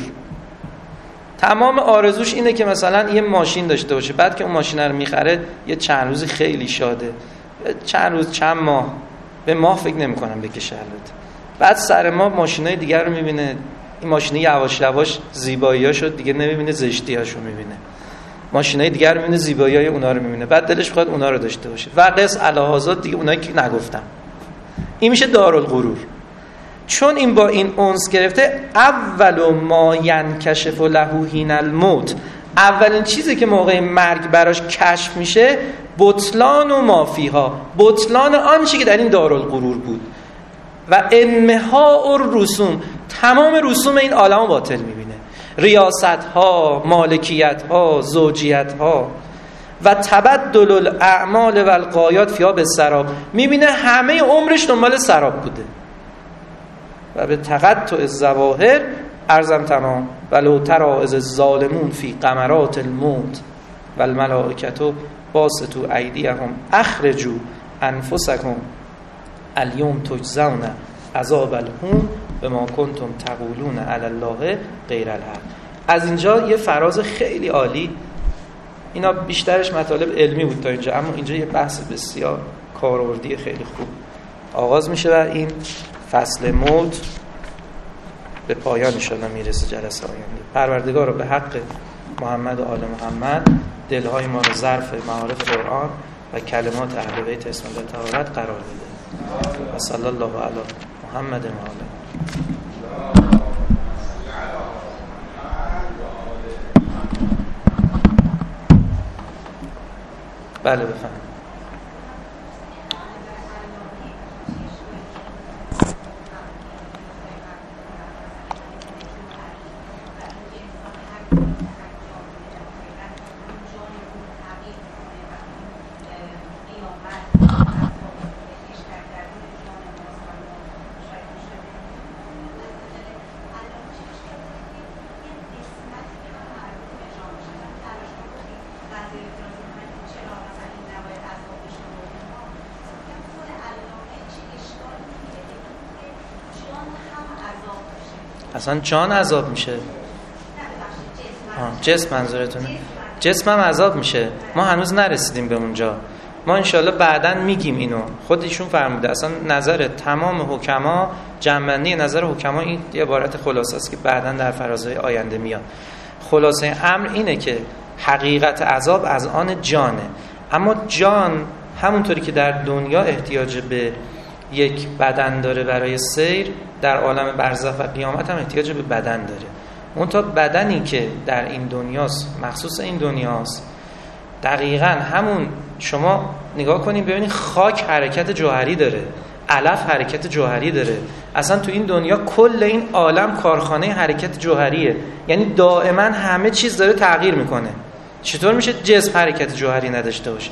تمام آرزوش اینه که مثلا یه ماشین داشته باشه، بعد که اون ماشین رو میخره یه چند روزی خیلی شاده، چند روز، چند ماه، به ماه فکر نمی‌کنم بکشه البته. بعد سر ما ماشینای دیگر رو می‌بینه، این ماشین یواش یواش زیبایی‌هاشو دیگه نمی‌بینه، زشتی‌هاشو می‌بینه. ماشینای دیگر رو می‌بینه، زیبایی‌های اونها رو می‌بینه، بعد دلش می‌خواد اونها رو داشته باشه. و قص الهازات دیگه، اونایی که نگفتم. این میشه دارالغرور. چون این با این انس گرفته، اول ما ینکشف له حین الموت، اولین چیزی که موقع مرگ براش کشف میشه بطلان و مافیها، بطلان آنچه که در این دارالغرور بود، و انمحاء الرسوم، تمام رسوم این عالمو باطل میبینه، ریاست ها، مالکیت ها، زوجیت ها، و تبدل الاعمال و الغایات فیها بالسراب، میبینه همه عمرش دنبال سراب بوده. و به تقطع الظواهر، عرضم تمام، ولو تری اذ الظالمون فی غمرات الموت و الملائکة باسطوا ایدیهم اخرجوا انفسکم الیوم تجزون عذاب الهون بما کنتم تقولون علی الله غیر الحق. از اینجا یه فراز خیلی عالی، اینا بیشترش مطالب علمی بود تا اینجا، اما اینجا یه بحث بسیار کاربردی خیلی خوب آغاز میشه و این فصل موت به پایان انشاءالله میرسه جلسه آینده. پروردگار رو به حق محمد و آل محمد دلهای ما رو ظرف معارف قرآن و کلمات اهل بیت اسم الله طهارت قرار بده. و صلی الله علی محمد و آله. بله بفرمایید. اصلا جان عذاب میشه. جسم منظورتونه؟ جسم هم عذاب میشه. ما هنوز نرسیدیم به اونجا. ما انشالله بعداً میگیم اینو. خود ایشون فرموده اصلا نظر تمام حکما، جنبندی نظر حکما این عبارت خلاصه است که بعداً در فرازهای آینده میاد. خلاصه امر اینه که حقیقت عذاب از آن جانه. اما جان همونطوری که در دنیا احتیاج به یک بدن داره برای سیر، در عالم برزخ و قیامت هم احتیاج به بدن داره. اون تا بدنی که در این دنیاست، مخصوص این دنیاست، دقیقاً همون شما نگاه کنید ببینید خاک حرکت جوهری داره، علف حرکت جوهری داره. اصلا تو این دنیا کل این عالم کارخانه حرکت جوهریه، یعنی دائما همه چیز داره تغییر میکنه. چطور میشه جسم حرکت جوهری نداشته باشه؟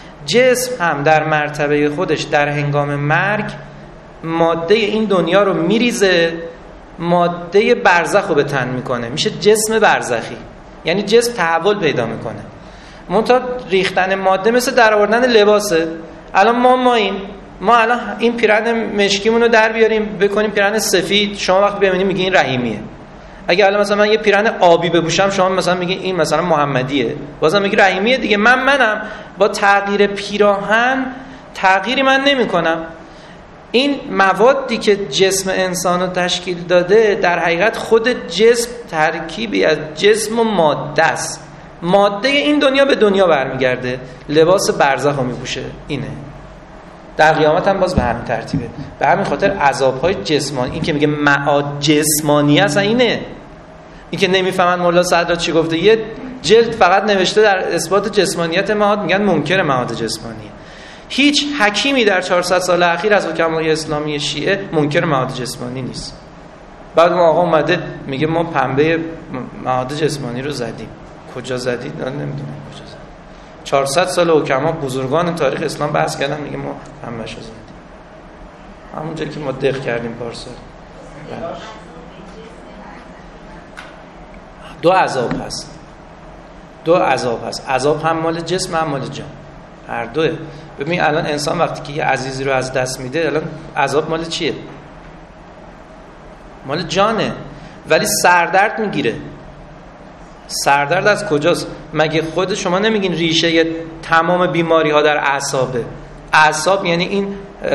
جسم هم در مرتبه خودش در هنگام مرگ ماده این دنیا رو میریزه، ماده برزخ رو به تن میکنه، میشه جسم برزخی، یعنی جسم تحول پیدا میکنه. منتها ریختن ماده مثل در آوردن لباسه. الان ما الان این پیرهن مشکیمون رو در بیاریم بکنیم پیرهن سفید، شما وقتی ببینید میگی این رحیمیه. اگه الان مثلا من یه پیرهن آبی بپوشم شما مثلا میگی این مثلا محمدیه، بازم میگی رحیمیه دیگه. منم با تغییر پیراهن تغییری من نمیکنم. این موادی که جسم انسان رو تشکیل داده در حقیقت خود جسم ترکیبی از جسم و ماده است. ماده این دنیا به دنیا برمیگرده، لباس برزخ رو میپوشه. اینه در قیامت هم باز به همین ترتیبه. به همین خاطر عذاب‌های جسمانی، این که میگه معاد جسمانی است، اینه. این که نمیفهمن مولا صدرا چی گفته، یه جلد فقط نوشته در اثبات جسمانیت معاد، میگن منکر معاد جسمانیه. هیچ حکیمی در 400 سال اخیر از حکمای اسلامی شیعه منکر معاد جسمانی نیست. بعد اون آقا اومده میگه ما پنبه معاد جسمانی رو زدیم. کجا زدید؟ نمیدونم کجا زدید. 400 سال حکما بزرگان تاریخ اسلام بحث کردن، میگه ما پنبه‌شو زدیم. همونجایی که ما دق کردیم پارسال. دو عذاب هست. عذاب هم مال جسم هم مال جان، هر دوه. ببین الان انسان وقتی که یه عزیزی رو از دست میده، الان عذاب مال چیه؟ مال جانه، ولی سردرد میگیره. سردرد از کجاست؟ مگه خود شما نمیگین ریشه تمام بیماری ها در اعصابه؟ اعصاب یعنی این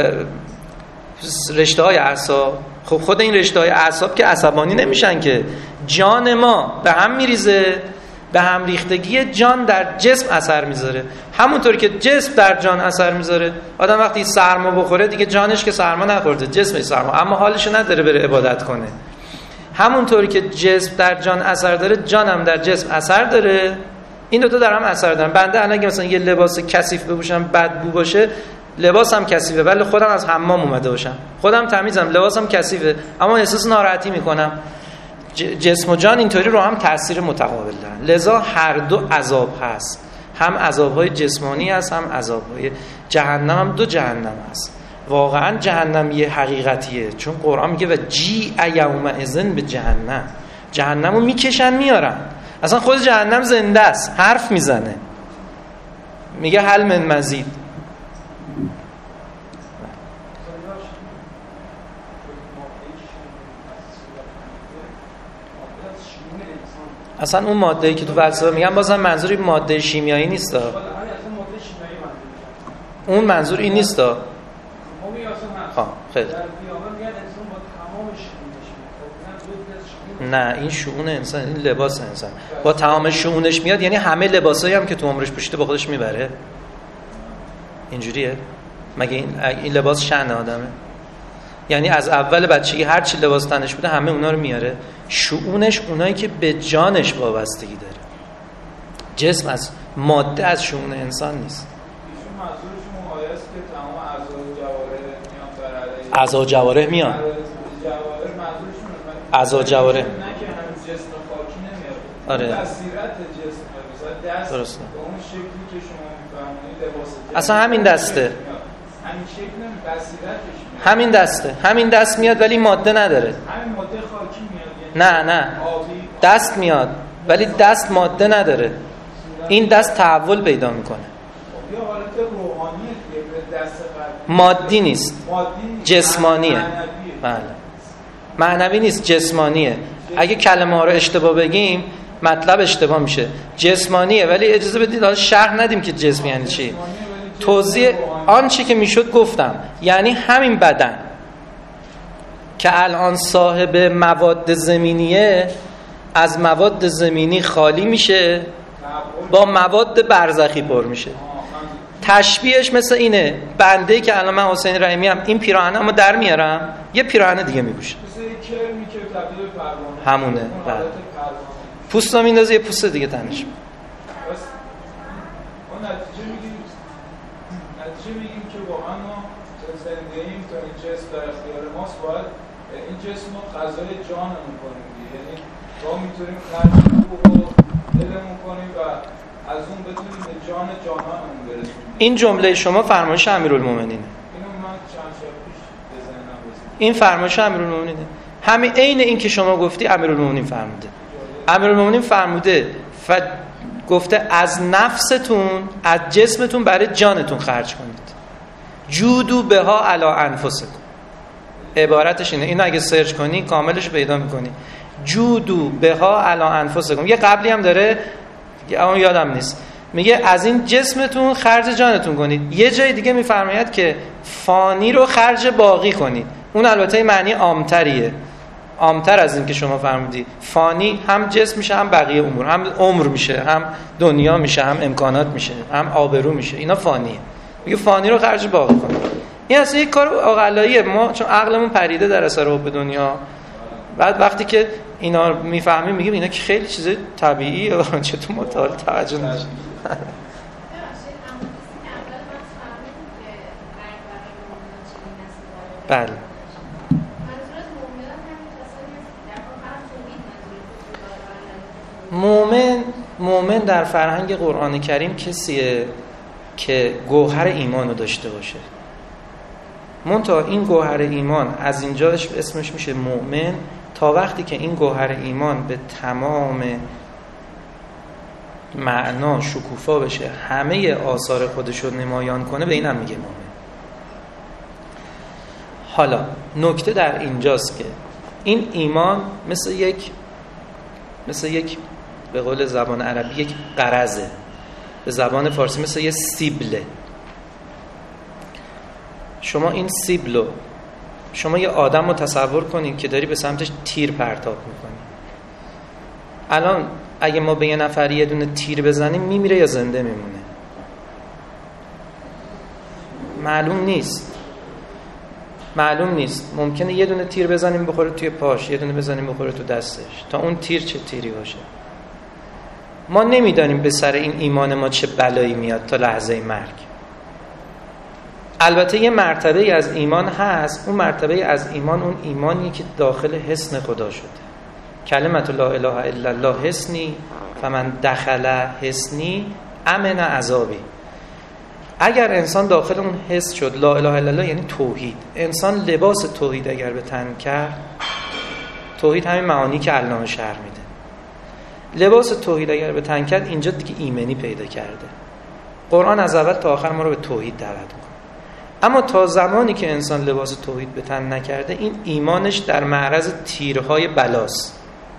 رشته های اعصاب. خب خود این رشته های اعصاب که عصبانی نمیشن که. جان ما به هم میریزه، به هم ریختگی جان در جسم اثر میذاره. همونطور که جسم در جان اثر میذاره. آدم وقتی سرما بخوره دیگه جانش که سرما نخورده، جسمش سرما، اما حالشو نداره بره عبادت کنه. همونطوری که جسم در جان اثر داره، جان هم در جسم اثر داره. این دوتا در هم اثر دارن. بنده الان اگه مثلا یه لباس کثیف بپوشم بدبو باشه، لباسم کثیفه ولی خودم از حمام اومده باشم، خودم تمیزم، لباسم کثیفه اما احساس ناراحتی میکنم. جسم و جان اینطوری رو هم تأثیر متقابل دارن. لذا هر دو عذاب هست، هم عذاب‌های جسمانی هست هم عذاب‌های جهنم. هم دو جهنم هست. واقعا جهنم یه حقیقتیه، چون قرآن میگه و جیع یومئذ به جهنم رو میکشن میارن. اصلا خود جهنم زنده است، حرف میزنه، میگه هل من مزید. اصلا اون ماده‌ای که تو فلسفه میگن بازم منظوری ماده شیمیایی نیست. اون منظور این نیست. خیلی. نه این شؤون انسان، این لباس انسان با تمام شؤونش میاد، یعنی همه لباسایی هم که تو عمرش پوشیده با خودش میبره. اینجوریه؟ مگه این لباس شأن آدمه؟ یعنی از اول بچگی هر چی لباس تنش بوده همه اونا رو میاره. شؤونش اونایی که به جانش وابستگی داره. جسم از ماده از شؤون انسان نیست. ایشون منظورشون آیه است که تمام اعضا و جوارح میان. اعضا و جوارح نه که همین جسم خاکی نمیاد. آره. بصیرت جسم مثلا دست درسته. به اون شکلی که شما میفهمونید لباس اصلا همین دسته. همین شکل بصیرتش میاد. همین دسته. همین دست میاد ولی ماده نداره. همین ماده خاکی میاد. نه دست میاد ولی دست ماده نداره. این دست تحول پیدا میکنه. یه حالت روحانیه که به دست قلب مادی نیست، جسمانیه. بله معنوی نیست، جسمانیه. اگه کلمه ها رو اشتباه بگیم مطلب اشتباه میشه. جسمانیه، ولی اجازه بدید حالا شرح ندیم که جسم یعنی چی. توضیح آن چی که میشد گفتم. یعنی همین بدن که الان صاحب مواد زمینیه از مواد زمینی خالی میشه، با مواد برزخی پر میشه. تشبیهش مثل اینه، بنده که الان من حسین رحیمی هم این پیراهنمو در میارم یه پیراهن دیگه میپوشم، مثل یک کرمی که تبدیل به پروانه همونه. بعد پوستو میندازه یه پوست دیگه تنش. بس اون نتیجه میگیم که واقعا ما زندگیم تا این جسم در اختیار ماست، باید این جسم رو غذای جانمون کنیم. یعنی ما میتونیم خرج رو دلمون کنیم و از اون بتونیم به جان جانانمون برسونیم. این جمله شما فرمایش امیرالمومنینه. اینو من چند شب پیش به ذهنم رسید. این فرمایش امیرالمومنینه. همین عین این که شما گفتی امیرالمومنین فرموده. امیرالمومنین فرموده گفته از نفستون، از جسمتون برای جانتون خرج کنید. جودو بها علی انفسکم. عبارتش اینه. اینو اگه سرچ کنی کاملش پیدا میکنی. جودو بها علی انفسکم. یه قبلی هم داره، اما یادم نیست، میگه از این جسمتون خرج جانتون کنید. یه جای دیگه میفرماید که فانی رو خرج باقی کنید. اون البته معنی عامتریه، عامتر از این که شما فرمودی. فانی هم جسم میشه، هم بقیه امور، هم عمر میشه، هم دنیا میشه، هم امکانات میشه، هم آبرو میشه. اینا فانیه. میگه فانی رو خرج باقی کنید. این اصلا یک کار عقلاییه. ما چون عقلمون پریده در اثر حب دنیا، بعد وقتی که اینا میفهمیم میگیم اینا که خیلی چیز طبیعیه، چطور مطالعه توجه نشه. بله. مومن در فرهنگ قرآن کریم کسیه که گوهر ایمان رو داشته باشه. منتها این گوهر ایمان از اینجاش اسمش میشه مؤمن تا وقتی که این گوهر ایمان به تمام معنا شکوفا بشه، همه آثار خودش رو نمایان کنه، به اینم میگه مؤمن. حالا نکته در اینجاست که این ایمان مثل یک به قول زبان عربی یک قرضه، به زبان فارسی مثل یه سیبله. شما این سیبلو، شما یه آدم رو تصور کنید که داری به سمتش تیر پرتاب میکنی. الان اگه ما به یه نفر یه دونه تیر بزنیم میمیره یا زنده میمونه؟ معلوم نیست. ممکنه یه دونه تیر بزنیم بخوره توی پاش، یه دونه بزنیم بخوره تو دستش، تا اون تیر چه تیری باشه. ما نمیدانیم به سر این ایمان ما چه بلایی میاد تا لحظه مرگ. البته یه مرتبه از ایمان هست، اون مرتبه از ایمان اون ایمانی که داخل حصن خدا شده. کلمت لا اله الا الله حصنی فمن دخل حصنی امن عذابی. اگر انسان داخل اون حصن شد، لا اله الا الله یعنی توحید، انسان لباس توحید اگر به تن کرد، توحید همین معانی که علامه شرح میده، لباس توحید اگر به تن کرد، اینجا دیگه ایمنی پیدا کرده. قرآن از اول تا آخر ما رو به توحید دعوت میکنه. اما تا زمانی که انسان لباس توحید به تن نکرده، این ایمانش در معرض تیرهای بلاست.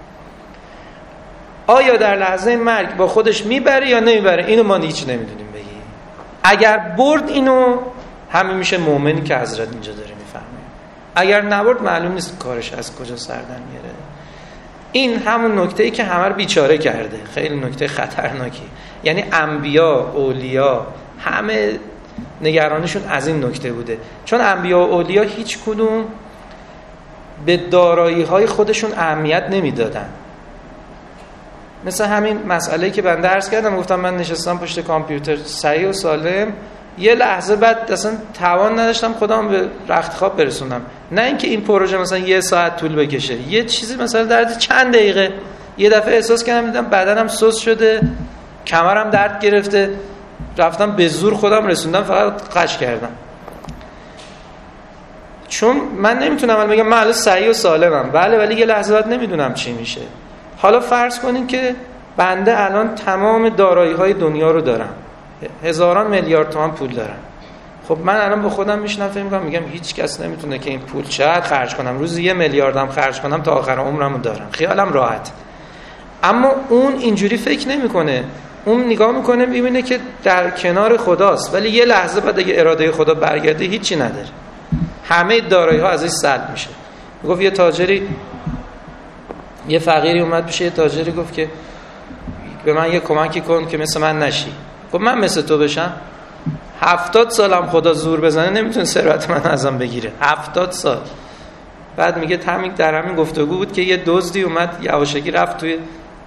آیا در لحظه مرگ با خودش میبره یا نمیبره؟ اینو ما هیچ نمیدونیم بگیم. اگر برد اینو همین میشه مؤمنی که حضرت اینجا داره میفهمه. اگر نبرد معلوم نیست کارش از کجا سر در میاره. این همون نکته‌ای که همه رو بیچاره کرده. خیلی نکته خطرناکی. یعنی انبیا، اولیا، همه نگرانشون از این نکته بوده. چون انبیا و اولیا هیچ کدوم به دارایی‌های خودشون اهمیت نمیدادن. مثل همین مسئله‌ای که بنده عرض کردم، گفتم من نشستم پشت کامپیوتر صحیح و سالم، یه لحظه بعد اصلا توان نداشتم خودم به رخت خواب برسونم. نه اینکه این پروژه مثلا 1 ساعت طول بکشه، یه چیزی مثلا در چند دقیقه. یه دفعه احساس کردم دیدم بدنم سست شده، کمرم درد گرفته، رفتم به زور خودم رسوندم، فقط قش کردم. چون من نمیتونم الان بگم من الان صحیح و سالمم، بله، ولی یه لحظه بعد نمیدونم چی میشه. حالا فرض کنین که بنده الان تمام دارایی‌های دنیا رو دارم، هزاران میلیارد تومان پول دارم، خب من الان با خودم میشنم فکر میکنم، میگم هیچ کس نمیتونه که این پول چقدر خرج کنم، روزی 1 میلیاردم خرج کنم تا آخر عمرمو دارم، خیالم راحت. اما اون اینجوری فکر نمیکنه، اون نگاه میکنه میبینه که در کنار خداست، ولی یه لحظه بعد اگه اراده خدا برگرده هیچی نداره، همه دارایی ها ازش سلب میشه. گفت یه تاجری، یه فقیری اومد پیش یه تاجری گفت که به من یه کمکی کن که مثل من نشی. گفت من مثل تو بشم؟ 70 سالم خدا زور بزنه نمیتونه ثروت من ازم بگیره. 70 سال. بعد میگه در همین گفتگو بود که یه دزدی اومد یواشکی رفت توی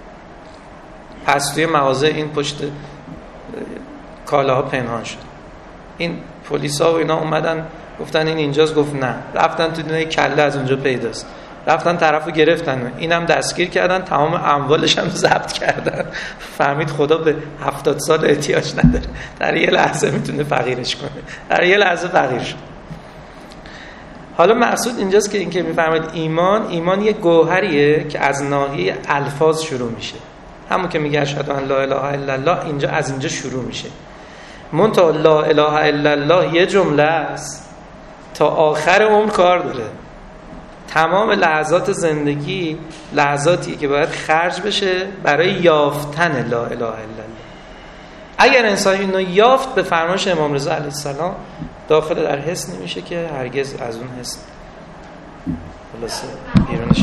توی مغازه این پشت کالاها پنهان شد. این پلیسا و اینا اومدن گفتن این اینجاست، گفت نه. رفتن تو دونه کله از اونجا پیداست، رفتن طرفو گرفتن، اینم دستگیر کردن، تمام اموالش هم ضبط کردن. فهمید خدا به 70 سال احتیاج نداره، در یه لحظه میتونه فقیرش کنه، در یه لحظه فقیر شد. حالا مقصود اینجاست که اینکه میفهمید ایمان یه گوهریه که از ناحیه الفاظ شروع میشه. همون که میگه اشهد ان لا اله الا الله، اینجا از اینجا شروع میشه. منتها لا اله الا الله یه جمله است، تا آخر عمر کار داره. تمام لحظات زندگی لحظاتیه که باید خرج بشه برای یافتن لا اله الا الله. اگر انسان اینو یافت، به فرمایش امام رضا علیه السلام داخل در حس نمیشه که هرگز از اون حس خلاصه بیرونش.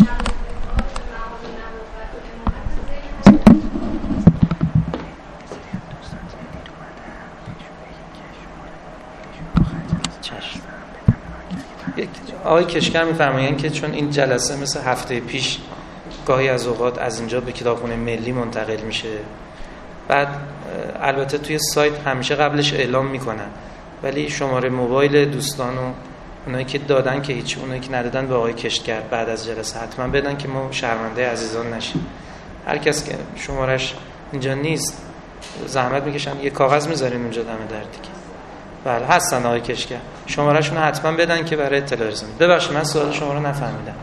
آقای کشکر میفرمایند که چون این جلسه مثل هفته پیش گاهی از اوقات از اینجا به کتابخونه ملی منتقل میشه، بعد البته توی سایت همیشه قبلش اعلام میکنن، ولی شماره موبایل دوستان و اونایی که دادن که هیچ، اونایی که ندادن به آقای کشکر بعد از جلسه حتما بدن که ما شرمنده عزیزان نشیم. هر کس که شمارش اینجا نیست زحمت میکشن یه کاغذ میذارین اونجا دم در دیگه. بله هستن آقای کشکر، شماره‌شون حتما بدن که برای اطلاع رسانی. ببخشید من سوال شما رو نفهمیدم.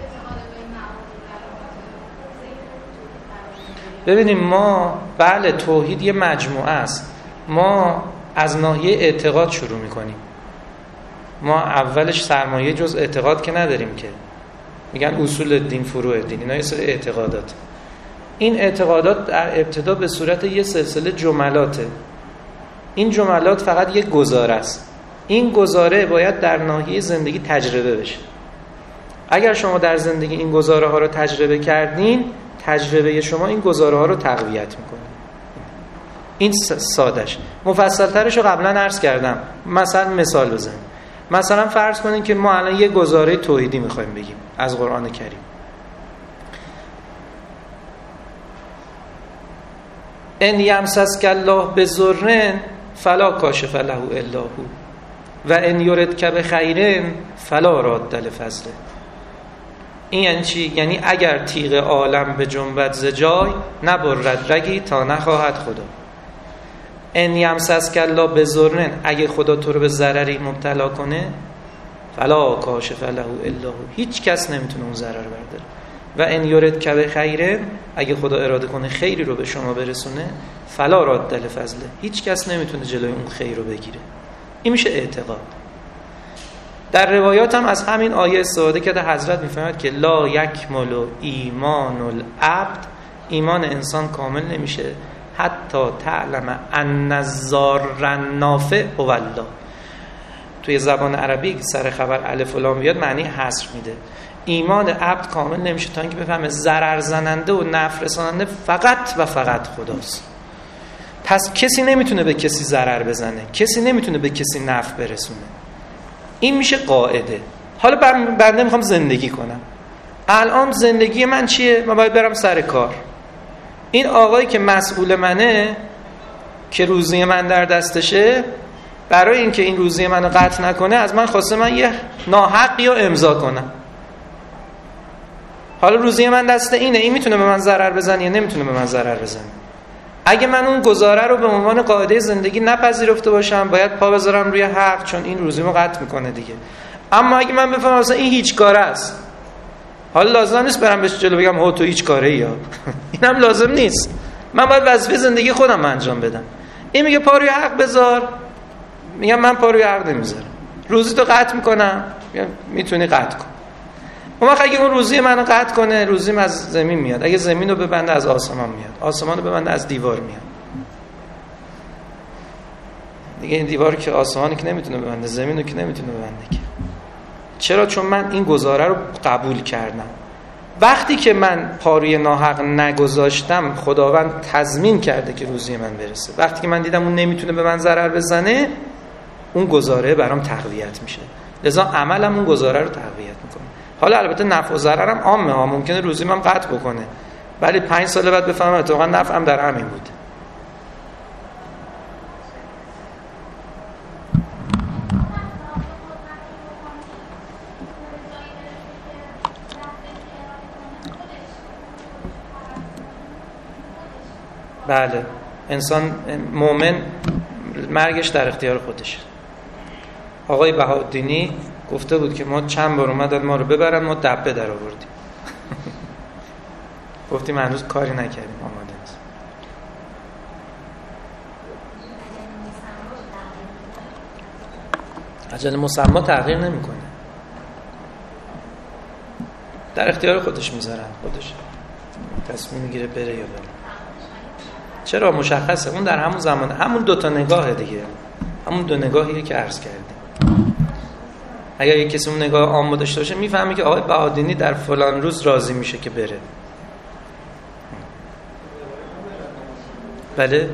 ببینیم ما بله توحید یه مجموعه است، ما از ناحیه اعتقاد شروع میکنیم. ما اولش سرمایه جز اعتقاد که نداریم، که میگن اصول دین فروع دین، اینا یه سری اعتقادات. این اعتقادات در ابتدا به صورت یه سلسله جملاته. این جملات فقط یک گزاره است. این گزاره باید در ناحیه زندگی تجربه بشه. اگر شما در زندگی این گزاره ها رو تجربه کردین، تجربه شما این گزاره ها رو تقویت میکنه. این سادهش. مفصل‌ترش رو قبلا عرض کردم. مثال بزنیم. مثلا فرض کنین که ما الان یه گزاره توحیدی میخوایم بگیم از قرآن کریم. ان یمسسک الله بضر فلا کاشف له الا هو و ان یردک بخیر فلا راد لفضله. این یعنی چی؟ یعنی اگر تیغ عالم به جنبت ز جای، نبرد رگی تا نخواهد خدا. ان یمسسک الله بضر، اگه خدا تو رو به ضرری مبتلا کنه، فلا کاشف له الا هو، هیچ کس نمیتونه اون ضرر برداره. و ان یردک بخیر، اگه خدا اراده کنه خیری رو به شما برسونه، فلا راد لفضله، هیچ کس نمیتونه جلوی اون خیر رو بگیره. این میشه اعتقاد. در روایات هم از همین آیه استفاده کرده. حضرت میفرماید که لا یکمل ایمان العبد، ایمان انسان کامل نمیشه حتی تعلم ان الضار النافع هو الله. توی زبان عربی سر خبر الف و لام بیاد معنی حصر میده. ایمان عبد کامل نمیشه تا اینکه بفهمه ضرر زننده و نفع رساننده فقط و فقط خداست. پس کسی نمیتونه به کسی ضرر بزنه، کسی نمیتونه به کسی نفع برسونه. این میشه قاعده. حالا بنده میخوام زندگی کنم. الان زندگی من چیه؟ من باید برم سر کار. این آقایی که مسئول منه، که روزی من در دستشه، برای اینکه این روزی منو قطع نکنه از من خواسته من یه ناحقی رو امضا کنم. حالا روزی من دست اینه، این میتونه به من ضرر بزنه یا نمیتونه به من ضرر بزنه. اگه من اون گزاره رو به عنوان قاعده زندگی نپذیرفته باشم، باید پا بذارم روی حق، چون این روزیمو قطع میکنه دیگه. اما اگه من بفهمم مثلا این هیچ کاره است، حالا لازم نیست برم بهش جلو بگم ها تو هیچ کاره یا اینم لازم نیست. من باید وظیفه زندگی خودم انجام بدم. این میگه پا روی حق بذار، میگم من پا روی عقد نمیذارم، روزی تو قطع میکنم، میگم میتونی قطع کن. اون وقت اگه اون روزی منو قطع کنه، روزیم از زمین میاد، اگه زمین رو ببنده از آسمان میاد، آسمان رو ببنده از دیوار میاد. دیگه این دیوار که آسمانی که نمیتونه ببنده، زمین رو که نمیتونه ببنده که. چرا؟ چون من این گزاره رو قبول کردم. وقتی که من پاروی ناحق نگذاشتم، خداوند تضمین کرده که روزی من برسه. وقتی که من دیدم اون نمیتونه به من ضرر بزنه، اون گزاره برام تقویت میشه، لذا عملم اون گزاره رو تقویت میکنه. حالا البته نفع و ضررم عامه ها، ممکنه روزی من قطع بکنه، ولی 5 سال بعد بفهمم اتفاقا نفعم در همین بود. بله، انسان مؤمن مرگش در اختیار خودشه. آقای بهاءالدینی گفته بود که ما چند بار اومدن ما رو ببرن، ما دبه در آوردیم. گفتیم هنوز کاری نکردیم، آماده نیست. اجل مسمى تغییر نمیکنه، در اختیار خودش میذارن، خودش تصمیم میگیره بره یا بره. چرا؟ مشخصه اون در همون زمان، همون 2 نگاه دیگه، همون 2 نگاهیه که عرض کردیم. اگر یک کسی اون نگاه عام داشته باشه میفهمه که آقای بهاءالدینی در فلان روز راضی میشه که بره. بله،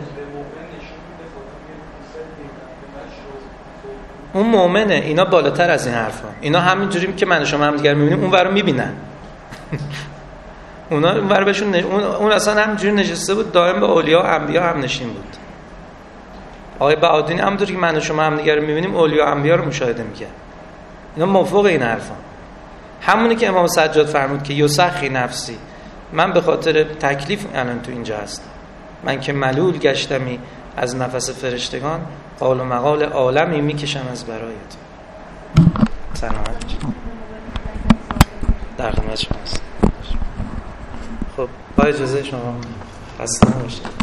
اون مؤمنه. اینا بالاتر از این حرفا، اینا همینجوری که من و شما هم دیگر میبینیم اون ور میبینن. اونا اون ور بهشون اون اصلا همینجوری نشسته بود، دائم به اولیا و انبیا هم نشین بود. آقای بهاءالدینی همونطوری که من و شما هم دیگر میبینیم اولیا و انبیا رو مشاهده میکنه. اینا موافق این حرفا. همونی که امام سجاد فرمود که یسخی نفسی، من به خاطر تکلیف الان تو اینجا هستم، من که ملول گشتمی از نفس فرشتگان، قال و مقال عالمی میکشم از برایت. سلامت در خدمت شما. خب با اجازه شما خسته نباشید.